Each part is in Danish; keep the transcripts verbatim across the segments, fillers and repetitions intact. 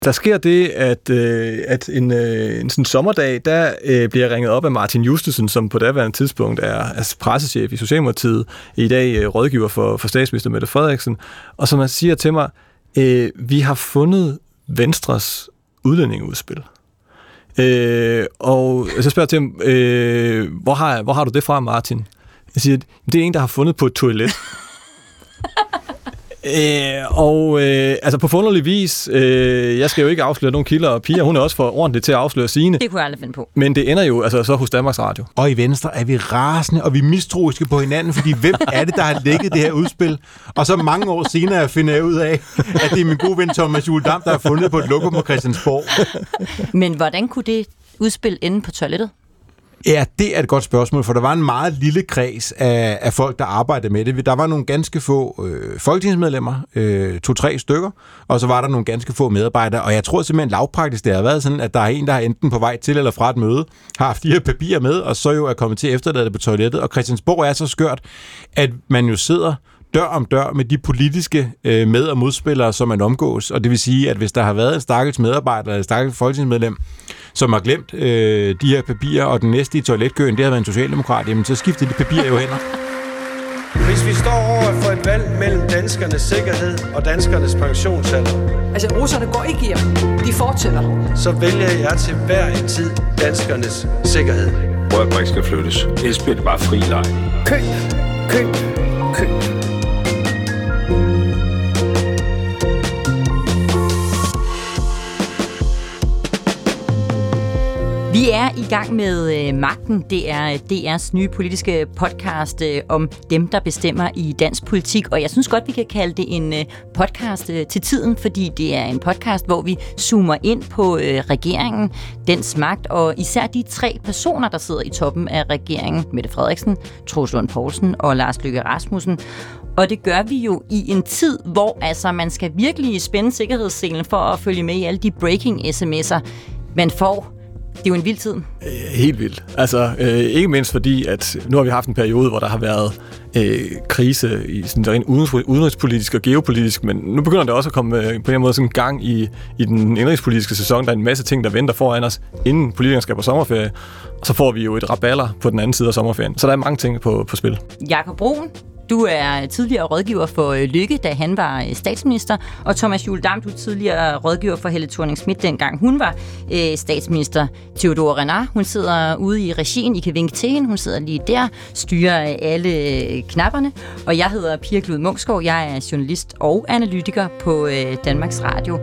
Der sker det, at, øh, at en, øh, en sådan sommerdag, der øh, bliver jeg ringet op af Martin Justesen, som på daværende tidspunkt er, er pressechef i Socialdemokratiet, i dag øh, rådgiver for, for statsminister Mette Frederiksen, og som han siger til mig, øh, vi har fundet Venstres udlændingeudspil. Øh, og så spørger jeg til ham, øh, hvor, har, hvor har du det fra, Martin? Jeg siger, det er en, der har fundet på et toilet. Øh, og øh, altså på forunderlig vis, øh, jeg skal jo ikke afsløre nogen kilder, og Pia, hun er også for ordentligt til at afsløre sine. Det kunne jeg aldrig finde på. Men det ender jo altså så hos Danmarks Radio. Og i Venstre er vi rasende, og vi er mistroiske på hinanden, fordi hvem er det, der har lækket det her udspil? Og så mange år senere finder jeg ud af, at det er min gode ven Thomas Juhl Dam, der har fundet på et lokum på Christiansborg. Men hvordan kunne det udspil ende på toilettet? Ja, det er et godt spørgsmål, for der var en meget lille kreds af, af folk, der arbejdede med det. Der var nogle ganske få øh, folketingsmedlemmer, øh, to-tre stykker, og så var der nogle ganske få medarbejdere, og jeg tror simpelthen lavpraktisk, det har været sådan, at der er en, der er enten på vej til eller fra et møde, har haft de her papirer med, og så jo er kommet til at efterlade det på toilettet, og Christiansborg er så skørt, at man jo sidder dør om dør med de politiske øh, med- og modspillere, som man omgås. Og det vil sige, at hvis der har været en stakkels medarbejder eller en stakkels folketingsmedlem, som har glemt øh, de her papirer, og den næste i toiletkøen, det har været en socialdemokrat, jamen så skifter de papirer jo hænder. Hvis vi står over for et valg mellem danskernes sikkerhed og danskernes pensionsalder, altså russerne går ikke hjem, de fortsætter. Så vælger jeg til hver en tid danskernes sikkerhed. Rørbrik skal flyttes. Ellers bliver det bare fri leg. Køb, køb, køb. Vi er i gang med øh, Magten. Det er D R's nye politiske podcast øh, om dem, der bestemmer i dansk politik. Og jeg synes godt, vi kan kalde det en øh, podcast øh, til tiden, fordi det er en podcast, hvor vi zoomer ind på øh, regeringen, dens magt, og især de tre personer, der sidder i toppen af regeringen. Mette Frederiksen, Troels Lund Poulsen og Lars Løkke Rasmussen. Og det gør vi jo i en tid, hvor altså, man skal virkelig spænde sikkerhedsselen for at følge med i alle de breaking sms'er, man får. Det er jo en vild tid. Helt vildt. Altså, øh, ikke mindst fordi, at nu har vi haft en periode, hvor der har været øh, krise i sådan rent udenrigspolitisk og geopolitisk, men nu begynder det også at komme øh, på en eller anden måde sådan en gang i, i den indrigspolitiske sæson. Der er en masse ting, der venter foran os, inden politikerne skal på sommerferie, og så får vi jo et rabalder på den anden side af sommerferien. Så der er mange ting på, på spil. Jakob Brun, du er tidligere rådgiver for Løkke, da han var statsminister, og Thomas Juhl Dam, du er tidligere rådgiver for Helle Thorning-Schmidt, dengang hun var øh, statsminister. Theodore Renard, hun sidder ude i regien, I kan vinke til hende, hun sidder lige der, styrer alle knapperne, og jeg hedder Pia Glud Munksgaard, jeg er journalist og analytiker på øh, Danmarks Radio.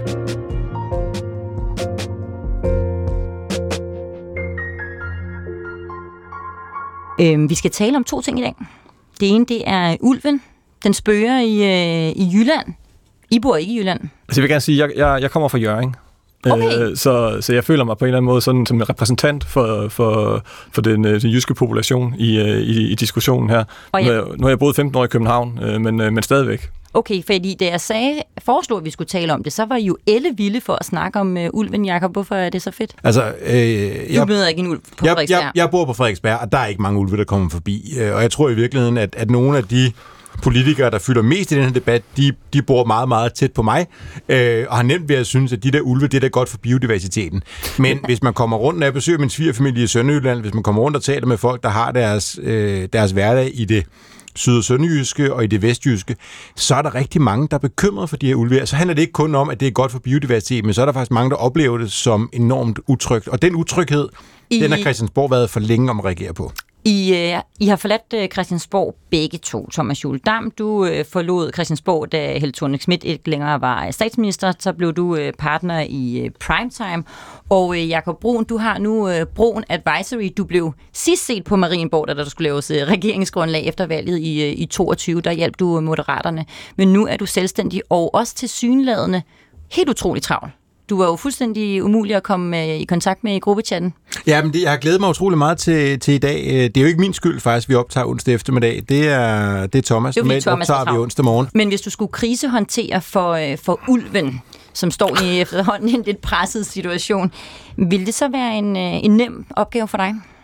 Øh, vi skal tale om to ting i dag. Det ene, det er ulven. Den spøger i, øh, i Jylland. I bor ikke i Jylland. Altså, jeg vil gerne sige, at jeg, jeg, jeg kommer fra Hjørring. Okay. Øh, så, så jeg føler mig på en eller anden måde sådan, som en repræsentant for, for, for den, den jyske population i, i, i diskussionen her. Og nu, jeg... nu har jeg boet femten år i København, øh, men, øh, men stadigvæk. Okay, fordi da jeg sagde, foreslog, at vi skulle tale om det, så var I jo elle vilde for at snakke om uh, ulven, Jakob. Hvorfor er det så fedt? Altså, øh, jeg, du møder ikke en ulv på jeg, Frederiksberg. Jeg, jeg bor på Frederiksberg, og der er ikke mange ulve, der kommer forbi. Og jeg tror i virkeligheden, at, at nogle af de politikere, der fylder mest i den her debat, de, de bor meget, meget tæt på mig, øh, og har nemt ved at synes, at de der ulve, det er da godt for biodiversiteten. Men hvis man kommer rundt, når jeg besøger min svigerfamilie i Sønderjylland, hvis man kommer rundt og taler med folk, der har deres, øh, deres hverdag i det syd- og sønderjyske og i det vestjyske, så er der rigtig mange, der er bekymrede for de her ulve. Så handler det ikke kun om, at det er godt for biodiversiteten, men så er der faktisk mange, der oplever det som enormt utrygt. Og den utryghed, I... den har Christiansborg været for længe om at reagere på. I, øh, I har forladt øh, Christiansborg begge to. Thomas Juhl Dam, du øh, forlod Christiansborg, da Helle Thorning-Schmidt ikke længere var statsminister. Så blev du øh, partner i øh, Primetime. Og øh, Jakob Brun, du har nu øh, Brun Advisory. Du blev sidst set på Marienborg, da der skulle laves øh, regeringsgrundlag efter valget i, øh, i toogtyve. Der hjalp du Moderaterne. Men nu er du selvstændig og også tilsyneladende helt utroligt travl. Du var jo fuldstændig umulig at komme i kontakt med i gruppechatten. Ja, men det, jeg har glædet mig utrolig meget til, til i dag. Det er jo ikke min skyld faktisk, vi optager onsdag eftermiddag. Det er, det er Thomas. Det er fordi Thomas optager vi onsdag morgen. Men hvis du skulle krisehåndtere for, for ulven, som står i efterhånden en lidt presset situation, ville det så være en, en nem opgave for dig?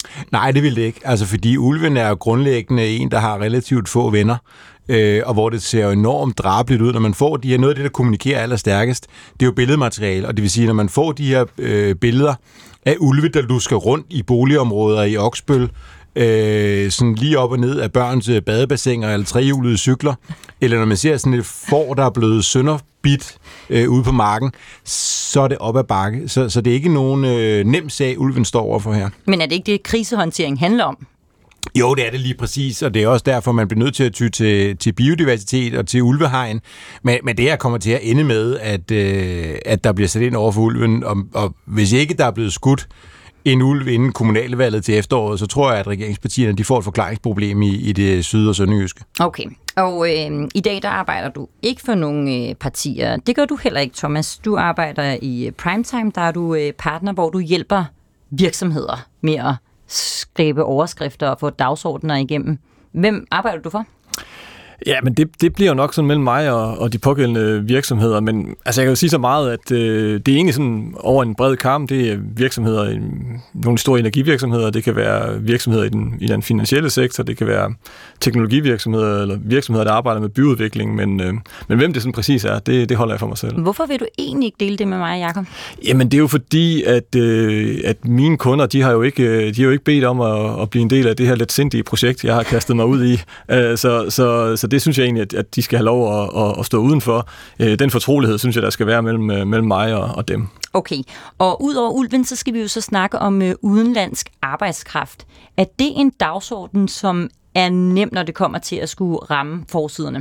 Nej, det vil det ikke. Altså, fordi ulven er jo grundlæggende en, der har relativt få venner, øh, og hvor det ser jo enormt drabeligt ud, når man får de her, noget af det, der kommunikerer allerstærkest, det er jo billedmateriale, og det vil sige, når man får de her øh, billeder af ulve, der lusker rundt i boligområder i Oksbøl, øh, sådan lige op og ned af børns badebassiner eller trehjulede cykler, eller når man ser sådan et får, der er blevet sønderbit øh, ude på marken, så er det op ad bakke. Så, så det er ikke nogen øh, nem sag, ulven står overfor her. Men er det ikke det, krisehåndtering handler om? Jo, det er det lige præcis, og det er også derfor, man bliver nødt til at ty til, til biodiversitet og til ulvehegn. Men, men det her kommer til at ende med, at, øh, at der bliver sat ind over for ulven, og, og hvis ikke der er blevet skudt en ulv inden kommunalvalget til efteråret, så tror jeg, at regeringspartierne de får et forklaringsproblem i, i det syd- og sønderjyske. Okay, og øh, i dag der arbejder du ikke for nogle øh, partier. Det gør du heller ikke, Thomas. Du arbejder i Primetime, der er du øh, partner, hvor du hjælper virksomheder med at skabe overskrifter og få dagsordener igennem. Hvem arbejder du for? Ja, men det, det bliver jo nok sådan mellem mig og, og de pågældende virksomheder, men altså jeg kan jo sige så meget, at øh, det er egentlig sådan over en bred karm. Det er virksomheder, nogle store energivirksomheder, det kan være virksomheder i den, i den finansielle sektor, det kan være teknologivirksomheder eller virksomheder, der arbejder med byudvikling, men, øh, men hvem det sådan præcis er, det, det holder jeg for mig selv. Hvorfor vil du egentlig ikke dele det med mig, Jacob? Jamen det er jo fordi, at, øh, at mine kunder, de har jo ikke, de har jo ikke bedt om at, at blive en del af det her letsindige projekt, jeg har kastet mig ud i, øh, så, så, så det synes jeg egentlig, at de skal have lov at, at stå udenfor. Den fortrolighed, synes jeg, der skal være mellem, mellem mig og, og dem. Okay, og ud over ulven, så skal vi jo så snakke om uh, udenlandsk arbejdskraft. Er det en dagsorden, som er nem, når det kommer til at skulle ramme forsiderne?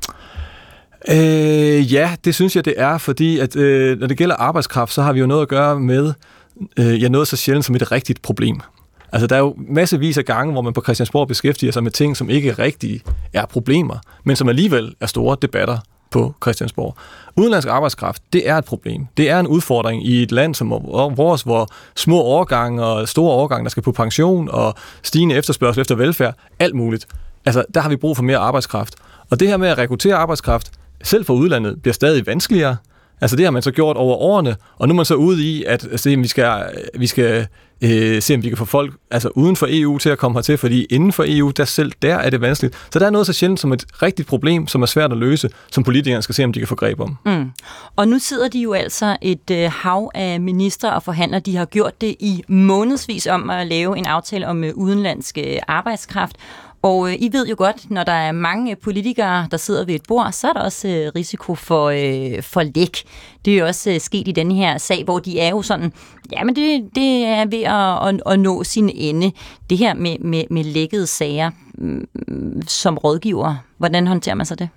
Øh, ja, det synes jeg, det er, fordi at, øh, når det gælder arbejdskraft, så har vi jo noget at gøre med øh, ja, noget så sjældent som et rigtigt problem. Altså, der er jo massevis af gange, hvor man på Christiansborg beskæftiger sig med ting, som ikke rigtig er problemer, men som alligevel er store debatter på Christiansborg. Udenlandsk arbejdskraft, det er et problem. Det er en udfordring i et land som vores, hvor små årgange og store årgange, der skal på pension og stigende efterspørgsel efter velfærd, alt muligt. Altså, der har vi brug for mere arbejdskraft. Og det her med at rekruttere arbejdskraft, selv for udlandet, bliver stadig vanskeligere. Altså det har man så gjort over årene, og nu er man så ude i, at se, vi skal, vi skal øh, se, om vi kan få folk altså uden for E U til at komme hertil, fordi inden for E U, der selv der er det vanskeligt. Så der er noget så sjældent som et rigtigt problem, som er svært at løse, som politikerne skal se, om de kan få greb om. Mm. Og nu sidder de jo altså et øh, hav af ministre og forhandler. De har gjort det i månedsvis om at lave en aftale om øh, udenlandsk øh, arbejdskraft. Og øh, I ved jo godt, når der er mange politikere, der sidder ved et bord, så er der også øh, risiko for, øh, for læk. Det er jo også øh, sket i denne her sag, hvor de er jo sådan, jamen det, det er ved at, at, at nå sin ende. Det her med, med, med lækkede sager mm, som rådgiver, hvordan håndterer man så det?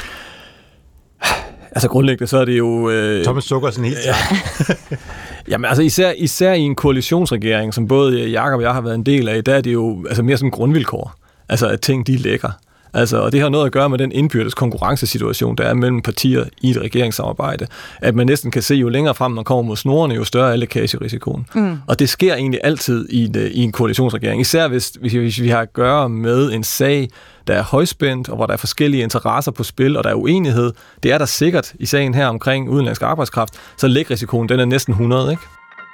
Altså grundlæggende, så er det jo... Øh, Thomas Sukker sådan helt ja. Jamen altså især, især i en koalitionsregering, som både Jacob og jeg har været en del af, der er det jo altså mere sådan grundvilkår. Altså, at ting, de er lækker. Altså, og det har noget at gøre med den indbyrdes konkurrencesituation, der er mellem partier i et regeringssamarbejde. At man næsten kan se, jo længere frem man kommer mod snorene, jo større er lækagerisikoen. Mm. Og det sker egentlig altid i en, i en koalitionsregering. Især hvis, hvis, hvis vi har at gøre med en sag, der er højspændt, og hvor der er forskellige interesser på spil, og der er uenighed. Det er der sikkert i sagen her omkring udenlandsk arbejdskraft. Så lækrisikoen, den er næsten hundrede, ikke?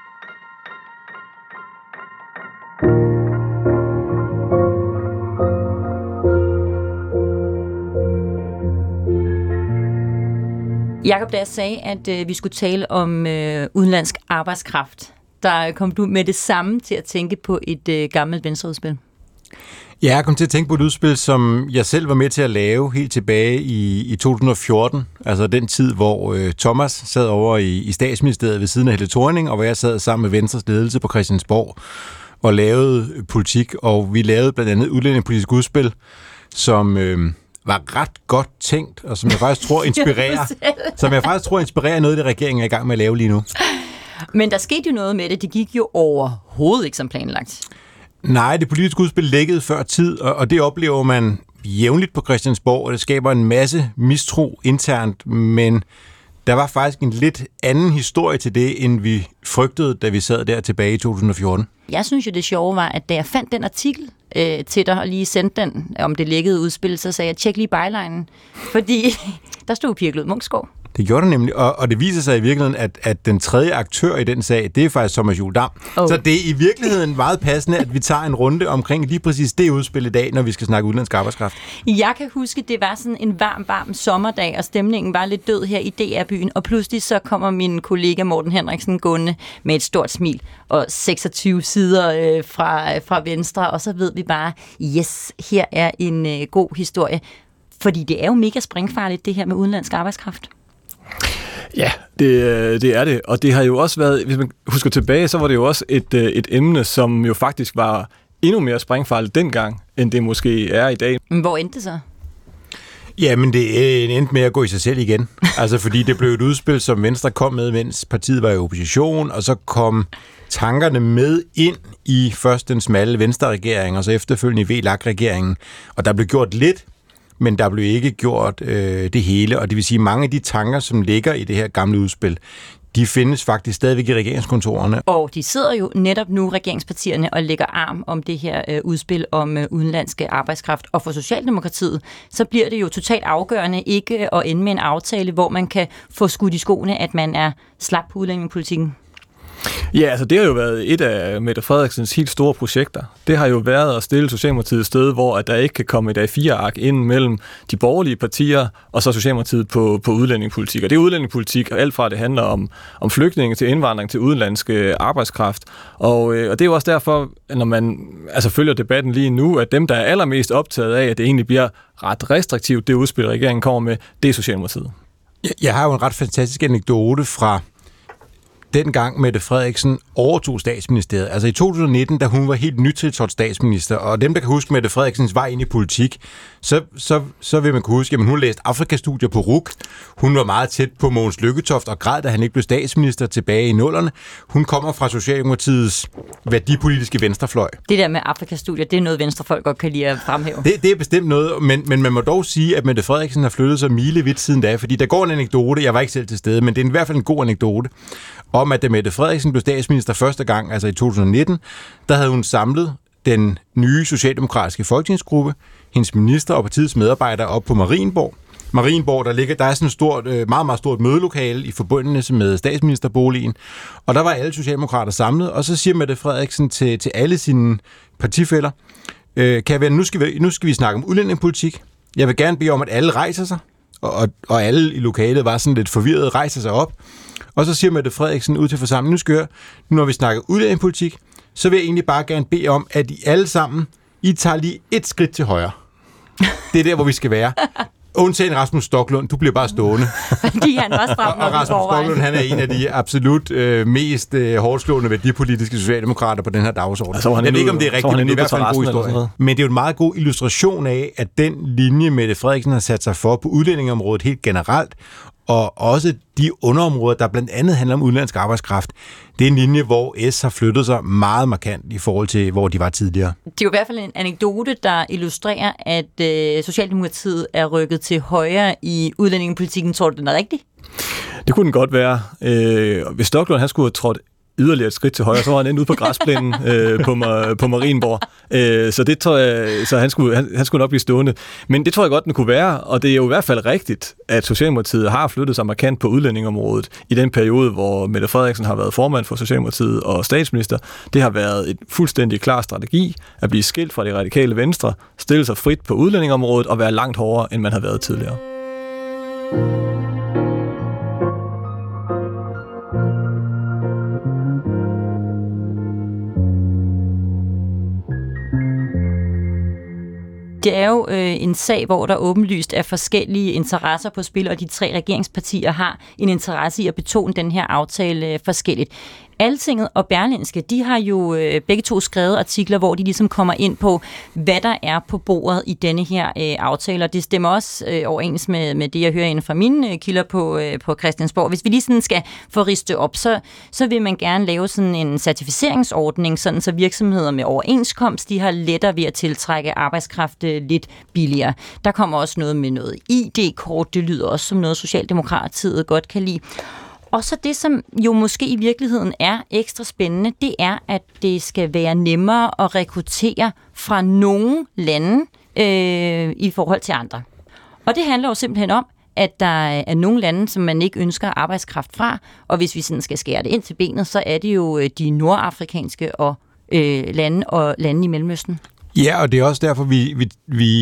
Jakob, da jeg sagde, at øh, vi skulle tale om øh, udenlandsk arbejdskraft, der kom du med det samme til at tænke på et øh, gammelt venstreudspil. Ja, jeg kom til at tænke på et udspil, som jeg selv var med til at lave helt tilbage i, i to tusind og fjorten. Altså den tid, hvor øh, Thomas sad over i, i statsministeriet ved siden af Helle Thorning, og hvor jeg sad sammen med Venstres ledelse på Christiansborg og lavede politik. Og vi lavede blandt andet udlændingepolitisk udspil, som... Øh, var ret godt tænkt, og som jeg faktisk tror inspirerer, som jeg faktisk tror inspirerer noget, det regeringen er i gang med at lave lige nu. Men der skete jo noget med det. Det gik jo overhovedet ikke som planlagt. Nej, det politiske udspil lækkede før tid, og, og det oplever man jævnligt på Christiansborg, og det skaber en masse mistro internt, men der var faktisk en lidt anden historie til det, end vi frygtede, da vi sad der tilbage i to tusind og fjorten. Jeg synes jo, det sjove var, at da jeg fandt den artikel øh, til dig og lige sendte den om det lækkede udspil, så sagde jeg, tjek lige bylinen, fordi der stod Pia Glud Munksgaard. Det gjorde det nemlig, og, og det viser sig i virkeligheden, at, at den tredje aktør i den sag, det er faktisk Thomas Juhl Dam. Oh. Så det er i virkeligheden meget passende, at vi tager en runde omkring lige præcis det udspil i dag, når vi skal snakke udenlandsk arbejdskraft. Jeg kan huske, det var sådan en varm, varm sommerdag, og stemningen var lidt død her i D R-byen, og pludselig så kommer min kollega Morten Henriksen gående med et stort smil og seksogtyve sider øh, fra, fra venstre, og så ved vi bare, yes, her er en øh, god historie. Fordi det er jo mega springfarligt, det her med udenlandsk arbejdskraft. Ja, det, det er det. Og det har jo også været, hvis man husker tilbage, så var det jo også et, et emne, som jo faktisk var endnu mere springfarligt dengang, end det måske er i dag. Men hvor endte det så? Ja, men det endte med at gå i sig selv igen. Altså fordi det blev et udspil, som Venstre kom med, mens partiet var i opposition, og så kom tankerne med ind i først den smalle Venstre-regering, og så efterfølgende i V L A K-regeringen. Og der blev gjort lidt, men der blev ikke gjort øh, det hele, og det vil sige, mange af de tanker, som ligger i det her gamle udspil, de findes faktisk stadigvæk i regeringskontorerne. Og de sidder jo netop nu, regeringspartierne, og lægger arm om det her øh, udspil om øh, udenlandske arbejdskraft. Og for Socialdemokratiet, så bliver det jo totalt afgørende ikke at ende med en aftale, hvor man kan få skudt i skoene, at man er slap på udlændingepolitikken. Ja, altså det har jo været et af Mette Frederiksens helt store projekter. Det har jo været at stille Socialdemokratiet et sted, hvor at der ikke kan komme et A fire ark ind mellem de borgerlige partier og så Socialdemokratiet på, på udlændingepolitik. Og det er udlændingepolitik, og alt fra det handler om, om flygtninge til indvandring til udenlandske arbejdskraft. Og, øh, og det er jo også derfor, når man altså følger debatten lige nu, at dem, der er allermest optaget af, at det egentlig bliver ret restriktivt, det udspil, regeringen kommer med, det er Socialdemokratiet. Jeg, jeg har jo en ret fantastisk anekdote fra dengang Mette Frederiksen overtog statsministeriet. Altså i to tusind nitten, da hun var helt nytiltrådt statsminister, og dem, der kan huske Mette Frederiksens vej ind i politik, så, så, så vil man kunne huske, at hun læste Afrikastudier på R U C. Hun var meget tæt på Mogens Lykketoft og græd, da han ikke blev statsminister tilbage i nullerne. Hun kommer fra Socialdemokratiets værdipolitiske venstrefløj. Det der med Afrikastudier, det er noget, venstrefolk godt kan lide at fremhæve. Det, det er bestemt noget, men, men man må dog sige, at Mette Frederiksen har flyttet sig milevidt siden da, fordi der går en anekdote, jeg var ikke selv til stede, men det er i hvert fald en god anekdote, om at da Mette Frederiksen blev statsminister første gang, altså i to tusind nitten, der havde hun samlet den nye socialdemokratiske folketingsgruppe, hendes minister og partiets medarbejdere op på Marienborg. Marienborg, der ligger, der er sådan et stort, meget, meget stort mødelokale i forbindelse med statsministerboligen, og der var alle socialdemokrater samlet, og så siger Mette Frederiksen til, til alle sine partifæller, øh, kan jeg være, nu skal vi, nu skal vi snakke om udlændingepolitik. Jeg vil gerne bede om, at alle rejser sig, og, og, og alle i lokalet var sådan lidt forvirret, rejser sig op. Og så siger Mette Frederiksen ud til forsamlingen, nu skal jeg, nu når vi snakker udlændingepolitik, så vil jeg egentlig bare gerne bede om, at I alle sammen, I tager lige et skridt til højre. Det er der, hvor vi skal være. Undtagen Rasmus Stoklund, du bliver bare stående. Fordi han var stram nok. Og Rasmus Stoklund, han er en af de absolut øh, mest øh, hårdslående værdipolitiske socialdemokrater på den her dagsorden. Altså, jeg ved ikke, om det er rigtigt, men det er i hvert fald en god historie. Men det er jo en meget god illustration af, at den linje, Mette Frederiksen har sat sig for på udlændingeområdet helt generelt, og også de underområder, der blandt andet handler om udenlandsk arbejdskraft, det er en linje, hvor S har flyttet sig meget markant i forhold til, hvor de var tidligere. Det er jo i hvert fald en anekdote, der illustrerer, at øh, Socialdemokratiet er rykket til højre i udlændingepolitikken. Tror du, den er rigtig? Det kunne den godt være. Øh, hvis Stoklund han skulle have trådt yderligere et skridt til højre, så var han endt ude på græsplænen øh, på, på Marienborg. Øh, så det tror jeg, så han skulle, han, han skulle nok blive stående. Men det tror jeg godt, den kunne være, og det er jo i hvert fald rigtigt, at Socialdemokratiet har flyttet sig markant på udlændingområdet i den periode, hvor Mette Frederiksen har været formand for Socialdemokratiet og statsminister. Det har været en fuldstændig klar strategi at blive skilt fra det radikale venstre, stille sig frit på udlændingområdet og være langt hårdere, end man har været tidligere. Det er jo øh, en sag, hvor der åbenlyst er forskellige interesser på spil, og de tre regeringspartier har en interesse i at betone den her aftale øh, forskelligt. Altinget og Berlingske, de har jo øh, begge to skrevet artikler, hvor de ligesom kommer ind på, hvad der er på bordet i denne her øh, aftale, og det stemmer også øh, overens med, med det, jeg hører inden fra mine øh, kilder på, øh, på Christiansborg. Hvis vi lige sådan skal få ristet op, så, så vil man gerne lave sådan en certificeringsordning, sådan så virksomheder med overenskomst, de har lettere ved at tiltrække arbejdskraft øh, lidt billigere. Der kommer også noget med noget I D-kort, det lyder også som noget, Socialdemokratiet godt kan lide. Og så det, som jo måske i virkeligheden er ekstra spændende, det er, at det skal være nemmere at rekruttere fra nogle lande øh, i forhold til andre. Og det handler jo simpelthen om, at der er nogle lande, som man ikke ønsker arbejdskraft fra, og hvis vi sådan skal skære det ind til benet, så er det jo de nordafrikanske og øh, lande og lande i Mellemøsten. Ja, og det er også derfor, vi, vi,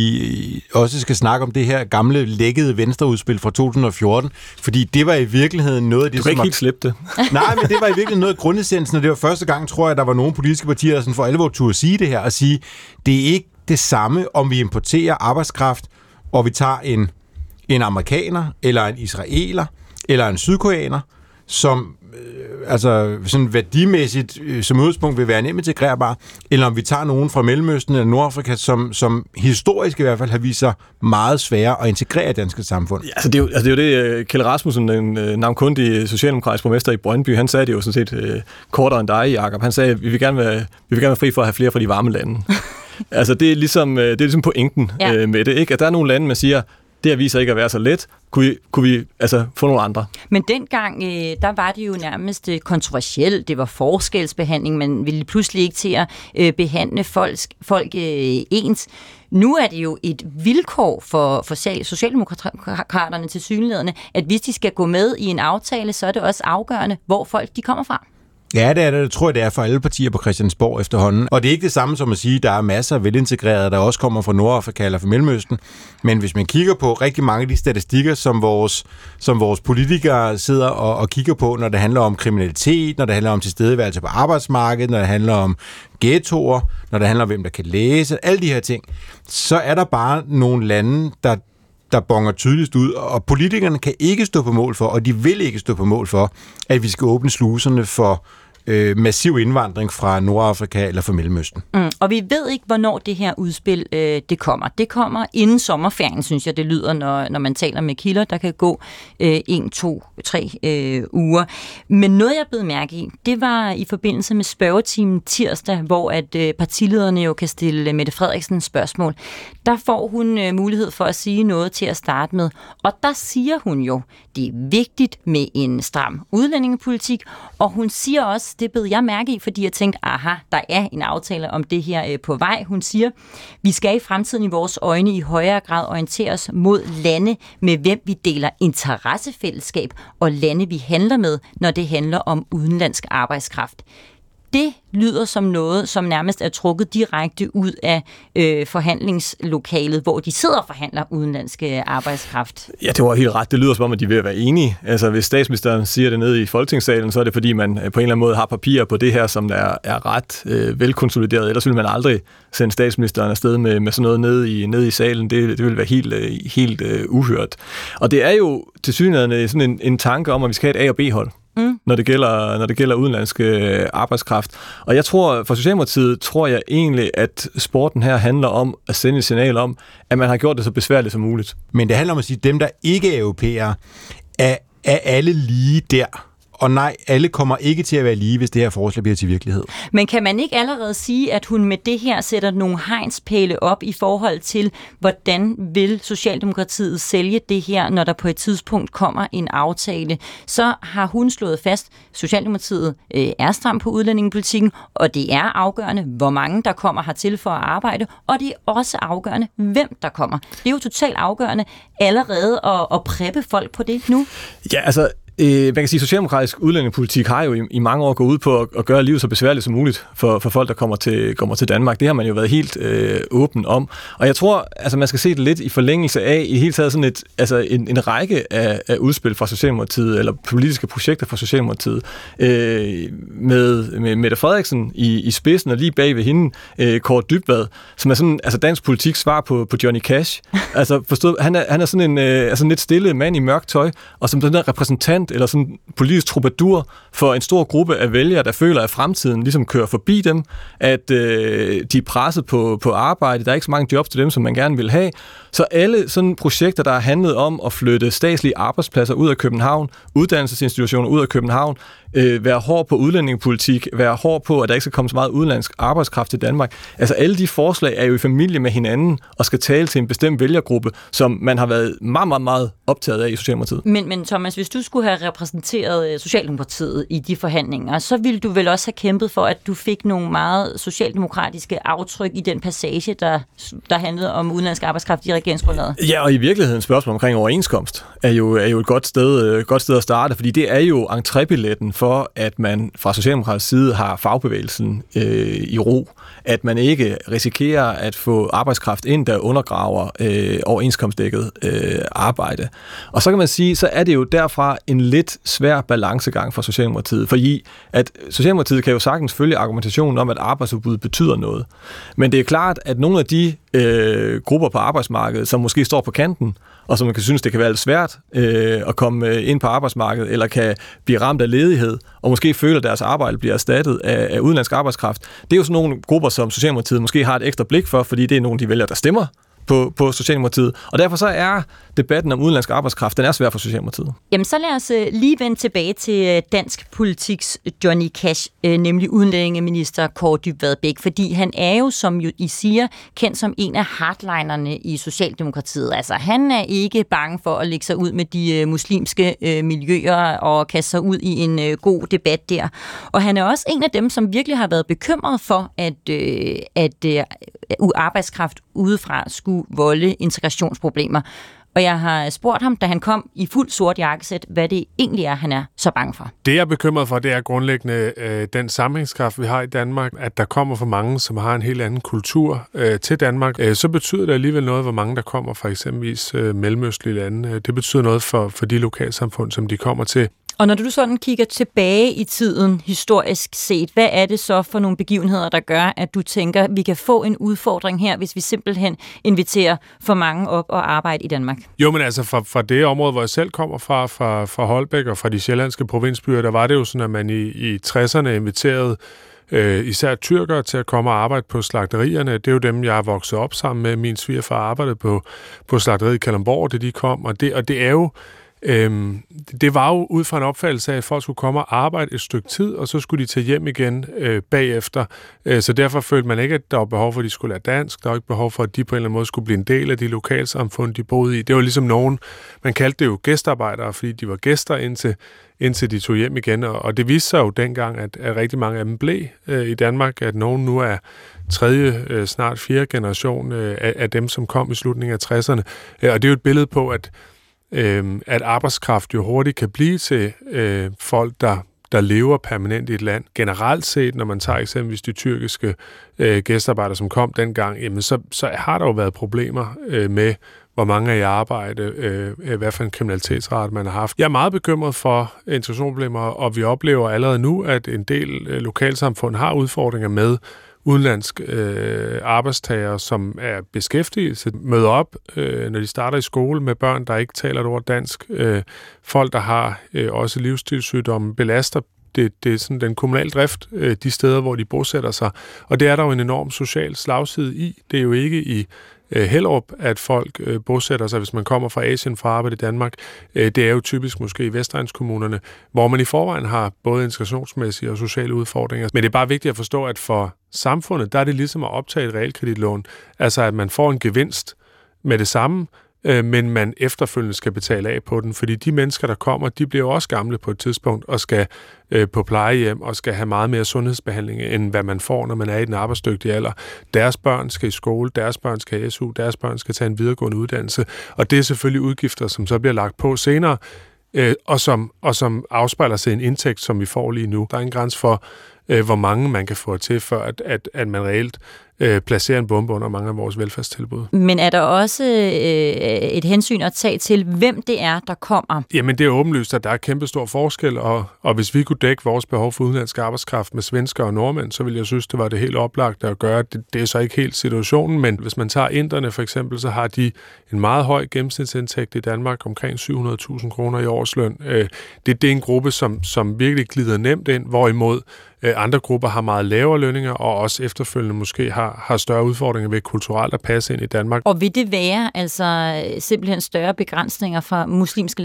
vi også skal snakke om det her gamle lækkede venstreudspil fra to tusind og fjorten, fordi det var i virkeligheden noget af det, du kan ikke var... helt slippe det. Nej, men det var i virkeligheden noget af grundessensen, og det var første gang, tror jeg, der var nogle politiske partier, der sådan for alvor turde sige det her, og sige, det er ikke det samme, om vi importerer arbejdskraft, og vi tager en, en amerikaner, eller en israeler, eller en sydkoreaner, som altså sådan værdimæssigt øh, som udgangspunkt vil være nemt integrerbar, eller om vi tager nogen fra Mellemøsten eller Nordafrika, som, som historisk i hvert fald har vist sig meget svære at integrere i danske samfund. Ja, altså det er jo, altså det, er jo det Kjeld Rasmussen, den øh, navnkundige socialdemokratiske borgmester i Brøndby, han sagde det jo sådan set øh, kortere end dig, Jacob. Han sagde, at vi vil gerne være, vi vil gerne være fri for at have flere fra de varme lande. Altså det er ligesom, øh, det er ligesom pointen ja. øh, med det, ikke? At der er nogle lande, man siger, det her viser ikke at være så let. Kunne vi, kunne vi altså få nogle andre? Men dengang, øh, der var det jo nærmest kontroversielt. Det var forskelsbehandling. Man ville pludselig ikke til at øh, behandle folk, folk øh, ens. Nu er det jo et vilkår for, for Socialdemokraterne til synligheden, at hvis de skal gå med i en aftale, så er det også afgørende, hvor folk de kommer fra. Ja, det er det. Det tror jeg, det er for alle partier på Christiansborg efterhånden. Og det er ikke det samme som at sige, at der er masser af velintegrerede, der også kommer fra Nordafrika eller fra Mellemøsten. Men hvis man kigger på rigtig mange af de statistikker, som vores, som vores politikere sidder og, og kigger på, når det handler om kriminalitet, når det handler om tilstedeværelse på arbejdsmarkedet, når det handler om ghettoer, når det handler om, hvem der kan læse, alle de her ting, så er der bare nogle lande, der der bonger tydeligst ud, og politikerne kan ikke stå på mål for, og de vil ikke stå på mål for, at vi skal åbne sluserne for øh, massiv indvandring fra Nordafrika eller fra Mellemøsten. Mm, og vi ved ikke, hvornår det her udspil øh, det kommer. Det kommer inden sommerferien, synes jeg, det lyder, når, når man taler med kilder. Der kan gå øh, en, to, tre øh, uger. Men noget, jeg blev mærke i, det var i forbindelse med spørgetimen tirsdag, hvor at øh, partilederne jo kan stille Mette Frederiksen spørgsmål. Der får hun øh, mulighed for at sige noget til at starte med. Og der siger hun jo, det er vigtigt med en stram udlændingepolitik, og hun siger også, det bed jeg mærke i, fordi jeg tænkte, aha, der er en aftale om det her øh, på vej. Hun siger, vi skal i fremtiden i vores øjne i højere grad orientere os mod lande, med hvem vi deler interessefællesskab, og lande, vi handler med, når det handler om udenlandsk arbejdskraft. Det lyder som noget, som nærmest er trukket direkte ud af øh, forhandlingslokalet, hvor de sidder og forhandler udenlandske arbejdskraft. Ja, det var helt ret. Det lyder som om, at de vil være enige. Altså, hvis statsministeren siger det nede i Folketingssalen, så er det fordi, man på en eller anden måde har papirer på det her, som der er ret øh, velkonsolideret. Ellers ville man aldrig sende statsministeren afsted med, med sådan noget nede i, nede i salen. Det, det ville være helt, øh, helt øh, uhørt. Og det er jo tilsyneladende sådan en, en tanke om, at vi skal have et A- og B-hold. Mm. Når det gælder, når det gælder udenlandske arbejdskraft. Og jeg tror, for Socialdemokratiet, tror jeg egentlig, at sporten her handler om at sende et signal om, at man har gjort det så besværligt som muligt. Men det handler om at sige, at dem, der ikke er europæere, er, er alle lige der. Og nej, alle kommer ikke til at være lige, hvis det her forslag bliver til virkelighed. Men kan man ikke allerede sige, at hun med det her sætter nogle hegnspæle op i forhold til, hvordan vil Socialdemokratiet sælge det her, når der på et tidspunkt kommer en aftale? Så har hun slået fast, at Socialdemokratiet øh, er stram på udlændingepolitikken, og det er afgørende, hvor mange der kommer hertil for at arbejde, og det er også afgørende, hvem der kommer. Det er jo totalt afgørende allerede at, at præppe folk på det nu. Ja, altså Øh, man kan sige, at socialdemokratisk udlændingepolitik har jo i, i mange år gået ud på at, at gøre livet så besværligt som muligt for, for folk, der kommer til, kommer til Danmark. Det har man jo været helt øh, åben om. Og jeg tror, altså man skal se det lidt i forlængelse af i hele taget sådan et, altså en, en række af, af udspil fra Socialdemokratiet, eller politiske projekter fra Socialdemokratiet, øh, med, med Mette Frederiksen i, i spidsen, og lige bag ved hende, øh, Kaare Dybvad, som er sådan, altså dansk politik svar på, på Johnny Cash. Altså forstået, han er, han er sådan en øh, altså en lidt stille mand i mørkt tøj, og som den der repræsentant eller sådan politisk troubadour for en stor gruppe af vælgere, der føler, at fremtiden ligesom kører forbi dem, at øh, de er presset på, på arbejde, der er ikke så mange jobs til dem, som man gerne vil have. Så alle sådan projekter, der har handlet om at flytte statslige arbejdspladser ud af København, uddannelsesinstitutioner ud af København, øh, være hård på udlændingepolitik, være hård på, at der ikke skal komme så meget udenlandsk arbejdskraft til Danmark. Altså alle de forslag er jo i familie med hinanden og skal tale til en bestemt vælgergruppe, som man har været meget, meget, meget optaget af i Socialdemokratiet. Men, men Thomas, hvis du skulle have repræsenteret Socialdemokratiet i de forhandlinger, så ville du vel også have kæmpet for, at du fik nogle meget socialdemokratiske aftryk i den passage, der, der handlede om udenlandsk arbejdskraft i regeringsgrundlaget. Ja, og i virkeligheden spørgsmål omkring overenskomst er jo, er jo et godt sted, godt sted at starte, fordi det er jo entrébilletten for, at man fra Socialdemokratisk side har fagbevægelsen øh, i ro, at man ikke risikerer at få arbejdskraft ind, der undergraver øh, overenskomstdækket øh, arbejde. Og så kan man sige, så er det jo derfra en lidt svær balancegang for Socialdemokratiet, fordi at Socialdemokratiet kan jo sagtens følge argumentationen om, at arbejdsudbud betyder noget. Men det er klart, at nogle af de øh, grupper på arbejdsmarkedet, som måske står på kanten, og som man kan synes, det kan være lidt svært øh, at komme ind på arbejdsmarkedet, eller kan blive ramt af ledighed, og måske føle, at deres arbejde bliver erstattet af, af udenlandsk arbejdskraft. Det er jo sådan nogle grupper, som Socialdemokratiet måske har et ekstra blik for, fordi det er nogle, de vælger, der stemmer på, på Socialdemokratiet. Og derfor så er debatten om udenlandsk arbejdskraft, den er svær for Socialdemokratiet. Jamen så lad os lige vende tilbage til dansk politiks Johnny Cash, nemlig udlændingeminister Kaare Dybvad Bek, fordi han er jo, som I siger, kendt som en af hardlinerne i Socialdemokratiet. Altså han er ikke bange for at lægge sig ud med de muslimske miljøer og kaste sig ud i en god debat der. Og han er også en af dem, som virkelig har været bekymret for, at, at arbejdskraft udefra skulle volde integrationsproblemer. Og jeg har spurgt ham, da han kom i fuld sort jakkesæt, hvad det egentlig er, han er så bange for. Det, jeg er bekymret for, det er grundlæggende øh, den sammenhængskraft, vi har i Danmark, at der kommer for mange, som har en helt anden kultur øh, til Danmark. Øh, så betyder det alligevel noget, hvor mange der kommer fra eksempelvis øh, mellemøstlige lande. Det betyder noget for, for de lokalsamfund, som de kommer til. Og når du sådan kigger tilbage i tiden, historisk set, hvad er det så for nogle begivenheder, der gør, at du tænker, at vi kan få en udfordring her, hvis vi simpelthen inviterer for mange op og arbejde i Danmark? Jo, men altså fra, fra det område, hvor jeg selv kommer fra, fra, fra Holbæk og fra de sjællandske provinsbyer, der var det jo sådan, at man i, i tresserne inviterede øh, især tyrkere til at komme og arbejde på slagterierne. Det er jo dem, jeg er vokset op sammen med. Min svigerfar arbejdede på, på slagteriet i Kalundborg, da de kom, og det, og det er jo Øhm, det var jo ud fra en opfattelse af, at folk skulle komme og arbejde et stykke tid, og så skulle de tage hjem igen øh, bagefter. Øh, så derfor følte man ikke, at der var behov for, at de skulle lære dansk. Der var ikke behov for, at de på en eller anden måde skulle blive en del af de lokalsamfund, de boede i. Det var ligesom nogen, man kaldte det jo gæstearbejdere, fordi de var gæster indtil, indtil de tog hjem igen. Og, og det viste sig jo dengang, at, at rigtig mange af dem blev øh, i Danmark, at nogen nu er tredje, øh, snart fjerde generation øh, af, af dem, som kom i slutningen af tresserne. Øh, og det er jo et billede på, at Øhm, at arbejdskraft jo hurtigt kan blive til øh, folk, der, der lever permanent i et land. Generelt set, når man tager eksempelvis de tyrkiske øh, gæstearbejdere, som kom dengang, jamen så, så har der jo været problemer øh, med, hvor mange er i arbejde, øh, hvad for en kriminalitetsrate man har haft. Jeg er meget bekymret for integrationsproblemer, og vi oplever allerede nu, at en del øh, lokalsamfund har udfordringer med udenlandsk øh, arbejdstagere, som er beskæftigelse, møder op, øh, når de starter i skole med børn, der ikke taler et ord dansk. Øh, folk, der har øh, også livsstilssygdomme, belaster det, det er sådan den kommunale drift, øh, de steder, hvor de bosætter sig. Og det er der jo en enorm social slagside i. Det er jo ikke i øh, Hellerup, at folk øh, bosætter sig, hvis man kommer fra Asien for at arbejde i Danmark. Øh, det er jo typisk måske i Vestegnskommunerne, hvor man i forvejen har både integrationsmæssige og sociale udfordringer. Men det er bare vigtigt at forstå, at for samfundet, der er det ligesom at optage et realkreditlån. Altså, at man får en gevinst med det samme, øh, men man efterfølgende skal betale af på den. Fordi de mennesker, der kommer, de bliver jo også gamle på et tidspunkt og skal øh, på plejehjem og skal have meget mere sundhedsbehandling, end hvad man får, når man er i den arbejdsdygtige alder. Deres børn skal i skole, deres børn skal i S U, deres børn skal tage en videregående uddannelse. Og det er selvfølgelig udgifter, som så bliver lagt på senere, øh, og, som, og som afspejler sig i en indtægt, som vi får lige nu. Der er en grænse for, øh, hvor mange man kan få til, før at, at, at man reelt øh, placerer en bombe under mange af vores velfærdstilbud. Men er der også øh, et hensyn at tage til, hvem det er, der kommer? Jamen, det er åbenlyst, at der er kæmpe stor forskel, og, og hvis vi kunne dække vores behov for udenlandsk arbejdskraft med svensker og nordmænd, så ville jeg synes, det var det helt oplagte at gøre. Det, det er så ikke helt situationen, men hvis man tager inderne for eksempel, så har de en meget høj gennemsnitsindtægt i Danmark, omkring syv hundrede tusind kroner i årsløn. Øh, det, det er en gruppe, som, som virkelig glider nemt ind, hvorimod øh, andre grupper har meget lavere lønninger, og også efterfølgende måske har har større udfordringer ved kulturelt at passe ind i Danmark. Og vil det være altså simpelthen større begrænsninger fra muslimske lande?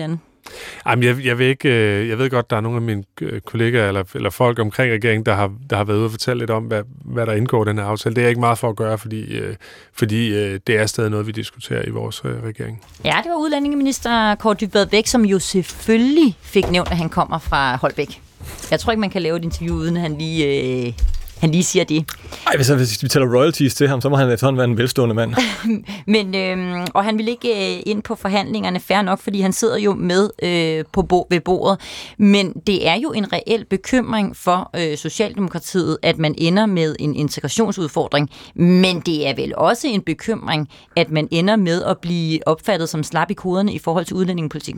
Jamen, jeg, jeg, vil ikke, jeg ved godt, der er nogle af mine kollegaer eller, eller folk omkring regeringen, der har, der har været ude og fortælle lidt om, hvad, hvad der indgår i den her aftale. Det er jeg ikke meget for at gøre, fordi, fordi det er stadig noget, vi diskuterer i vores regering. Ja, det var udlændingeminister Kaare Dybvad Bek, som jo selvfølgelig fik nævnt, at han kommer fra Holbæk. Jeg tror ikke, man kan lave et interview, uden han lige... Øh han lige siger det. Ej, hvis, hvis vi taler royalties til ham, så må han efterhånden være en velstående mand. Men, øhm, og han vil ikke øh, ind på forhandlingerne, fair nok, fordi han sidder jo med øh, på bo- ved bordet. Men det er jo en reel bekymring for øh, Socialdemokratiet, at man ender med en integrationsudfordring. Men det er vel også en bekymring, at man ender med at blive opfattet som slap i koderne i forhold til udlændingepolitikken.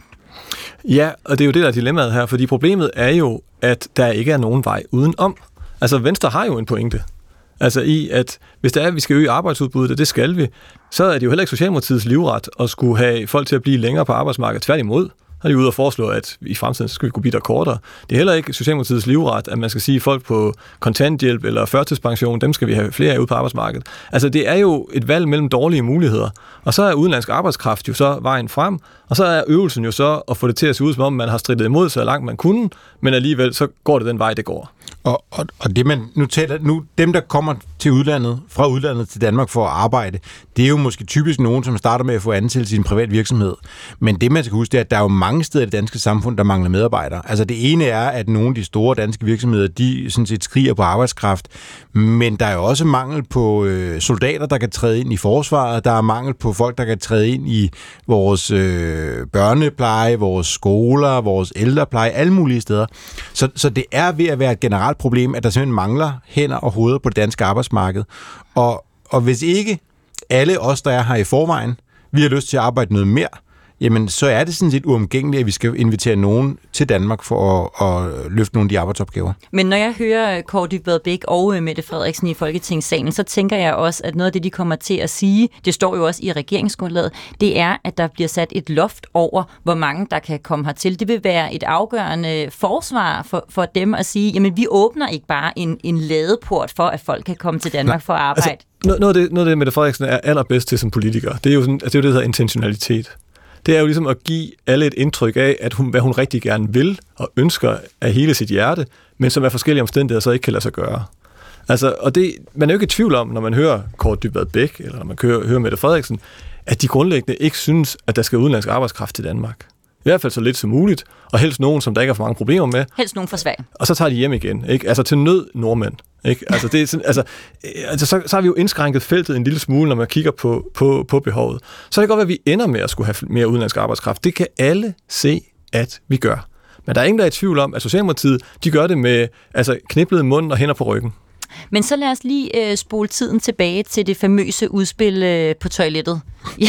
Ja, og det er jo det, der er dilemmaet her, fordi problemet er jo, at der ikke er nogen vej udenom. Altså, Venstre har jo en pointe. Altså i, at hvis det er, at vi skal øge arbejdsudbuddet, og det skal vi, så er det jo heller ikke Socialdemokratiets livret at skulle have folk til at blive længere på arbejdsmarkedet. Tværtimod, så er de ude og foreslå, at i fremtiden skal vi kunne blive der kortere. Det er heller ikke Socialdemokratiets livret, at man skal sige, at folk på kontanthjælp eller førtidspension, dem skal vi have flere af ude på arbejdsmarkedet. Altså, det er jo et valg mellem dårlige muligheder. Og så er udenlandsk arbejdskraft jo så vejen frem, og så er øvelsen jo så at få det til at se ud, som om man har strittet imod så langt man kunne, men alligevel så går det den vej, det går. Og, og, og det man nu taler, nu dem der kommer til udlandet, fra udlandet til Danmark for at arbejde, det er jo måske typisk nogen, som starter med at få ansættelse i en privat virksomhed. Men det man skal huske, det er, at der er jo mange steder i det danske samfund, der mangler medarbejdere. Altså det ene er, at nogle af de store danske virksomheder, de sådan set skriger på arbejdskraft, men der er jo også mangel på øh, soldater, der kan træde ind i forsvaret. Der er mangel på folk, der kan træde ind i vores øh, børnepleje, vores skoler, vores ældrepleje, alle mulige steder. Så, så det er ved at være et generelt problem, at der simpelthen mangler hænder og hoveder på det danske arbejdsmarked. Og, og hvis ikke alle os, der er her i forvejen, vi har lyst til at arbejde noget mere, jamen så er det sådan set uomgængeligt, at vi skal invitere nogen til Danmark for at, at løfte nogle af de arbejdsopgaver. Men når jeg hører Kaare Dybvad Bek og Mette Frederiksen i Folketingssalen, så tænker jeg også, at noget af det, de kommer til at sige, det står jo også i regeringsgrundlaget, det er, at der bliver sat et loft over, hvor mange der kan komme hertil. Det vil være et afgørende forsvar for, for dem at sige, jamen vi åbner ikke bare en, en ladeport for, at folk kan komme til Danmark for at arbejde. Altså, noget, noget, af det, noget af det, Mette Frederiksen er allerbedst til som politiker, det er jo, sådan, altså, det, er jo det, der hedder intentionalitet. Det er jo ligesom at give alle et indtryk af, at hun, hvad hun rigtig gerne vil og ønsker af hele sit hjerte, men som af forskellige omstændigheder så ikke kan lade sig gøre. Altså, og det, man er jo ikke i tvivl om, når man hører Kaare Dybvad Bek, eller når man hører, hører Mette Frederiksen, at de grundlæggende ikke synes, at der skal udenlandsk arbejdskraft til Danmark. I hvert fald så lidt som muligt, og helst nogen, som der ikke har for mange problemer med. Helst nogen fra Sverige. Og så tager de hjem igen, ikke? Altså til nød nordmænd. Ikke? Altså, det er sådan, altså, altså så, så har vi jo indskrænket feltet en lille smule, når man kigger på, på, på behovet. Så er det godt, at vi ender med at skulle have mere udenlandsk arbejdskraft. Det kan alle se, at vi gør. Men der er ingen, der er i tvivl om, at Socialdemokratiet, de gør det med altså, kniblet mund og hænder på ryggen. Men så lad os lige øh, spole tiden tilbage til det famøse udspil øh, på toilettet.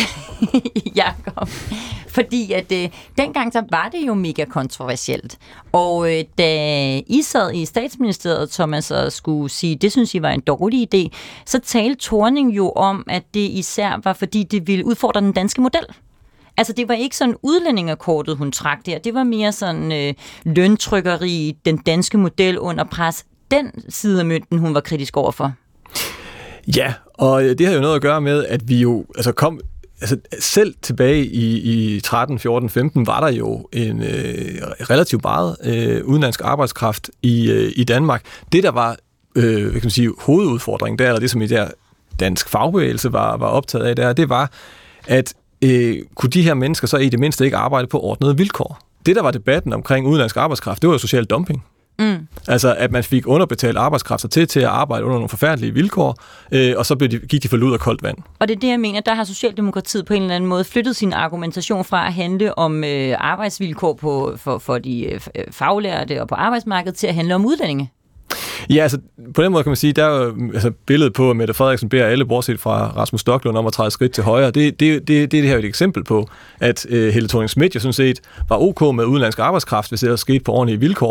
Jakob. Fordi at øh, dengang så var det jo mega kontroversielt. Og øh, da I sad i Statsministeriet, Thomas, og skulle sige, det synes I var en dårlig idé, så talte Thorning jo om, at det især var, fordi det ville udfordre den danske model. Altså, det var ikke sådan udlændingekortet, hun trak der. Det var mere sådan øh, løntrykkeri, den danske model under pres. Den side af mønten, hun var kritisk overfor. Ja, og det har jo noget at gøre med, at vi jo altså kom altså selv tilbage i, i tretten, fjorten, femten var der jo en øh, relativt meget øh, udenlandsk arbejdskraft i, øh, i Danmark. Det, der var øh, hvad kan man sige, hovedudfordringen der, eller det, som i der dansk fagbevægelse var, var optaget af der, det var, at øh, kunne de her mennesker så i det mindste ikke arbejde på ordnede vilkår? Det, der var debatten omkring udenlandsk arbejdskraft, det var jo social dumping. Mm. Altså, at man fik underbetalt arbejdskraft til til at arbejde under nogle forfærdelige vilkår, øh, og så blev de, gik de for lud og koldt vand. Og det er det, jeg mener, der har Socialdemokratiet på en eller anden måde flyttet sin argumentation fra at handle om øh, arbejdsvilkår på, for, for de øh, faglærte og på arbejdsmarkedet til at handle om udlændinge. Ja, altså på den måde kan man sige, der er jo altså, billedet på, at Mette Frederiksen beder alle, bortset fra Rasmus Stoklund, om at træde skridt til højre. Det, det, det, det, det her er jo et eksempel på, at øh, Helle Thorning-Schmidt jo sådan set var ok med udenlandsk arbejdskraft, hvis det skete på ordentlige vilkår,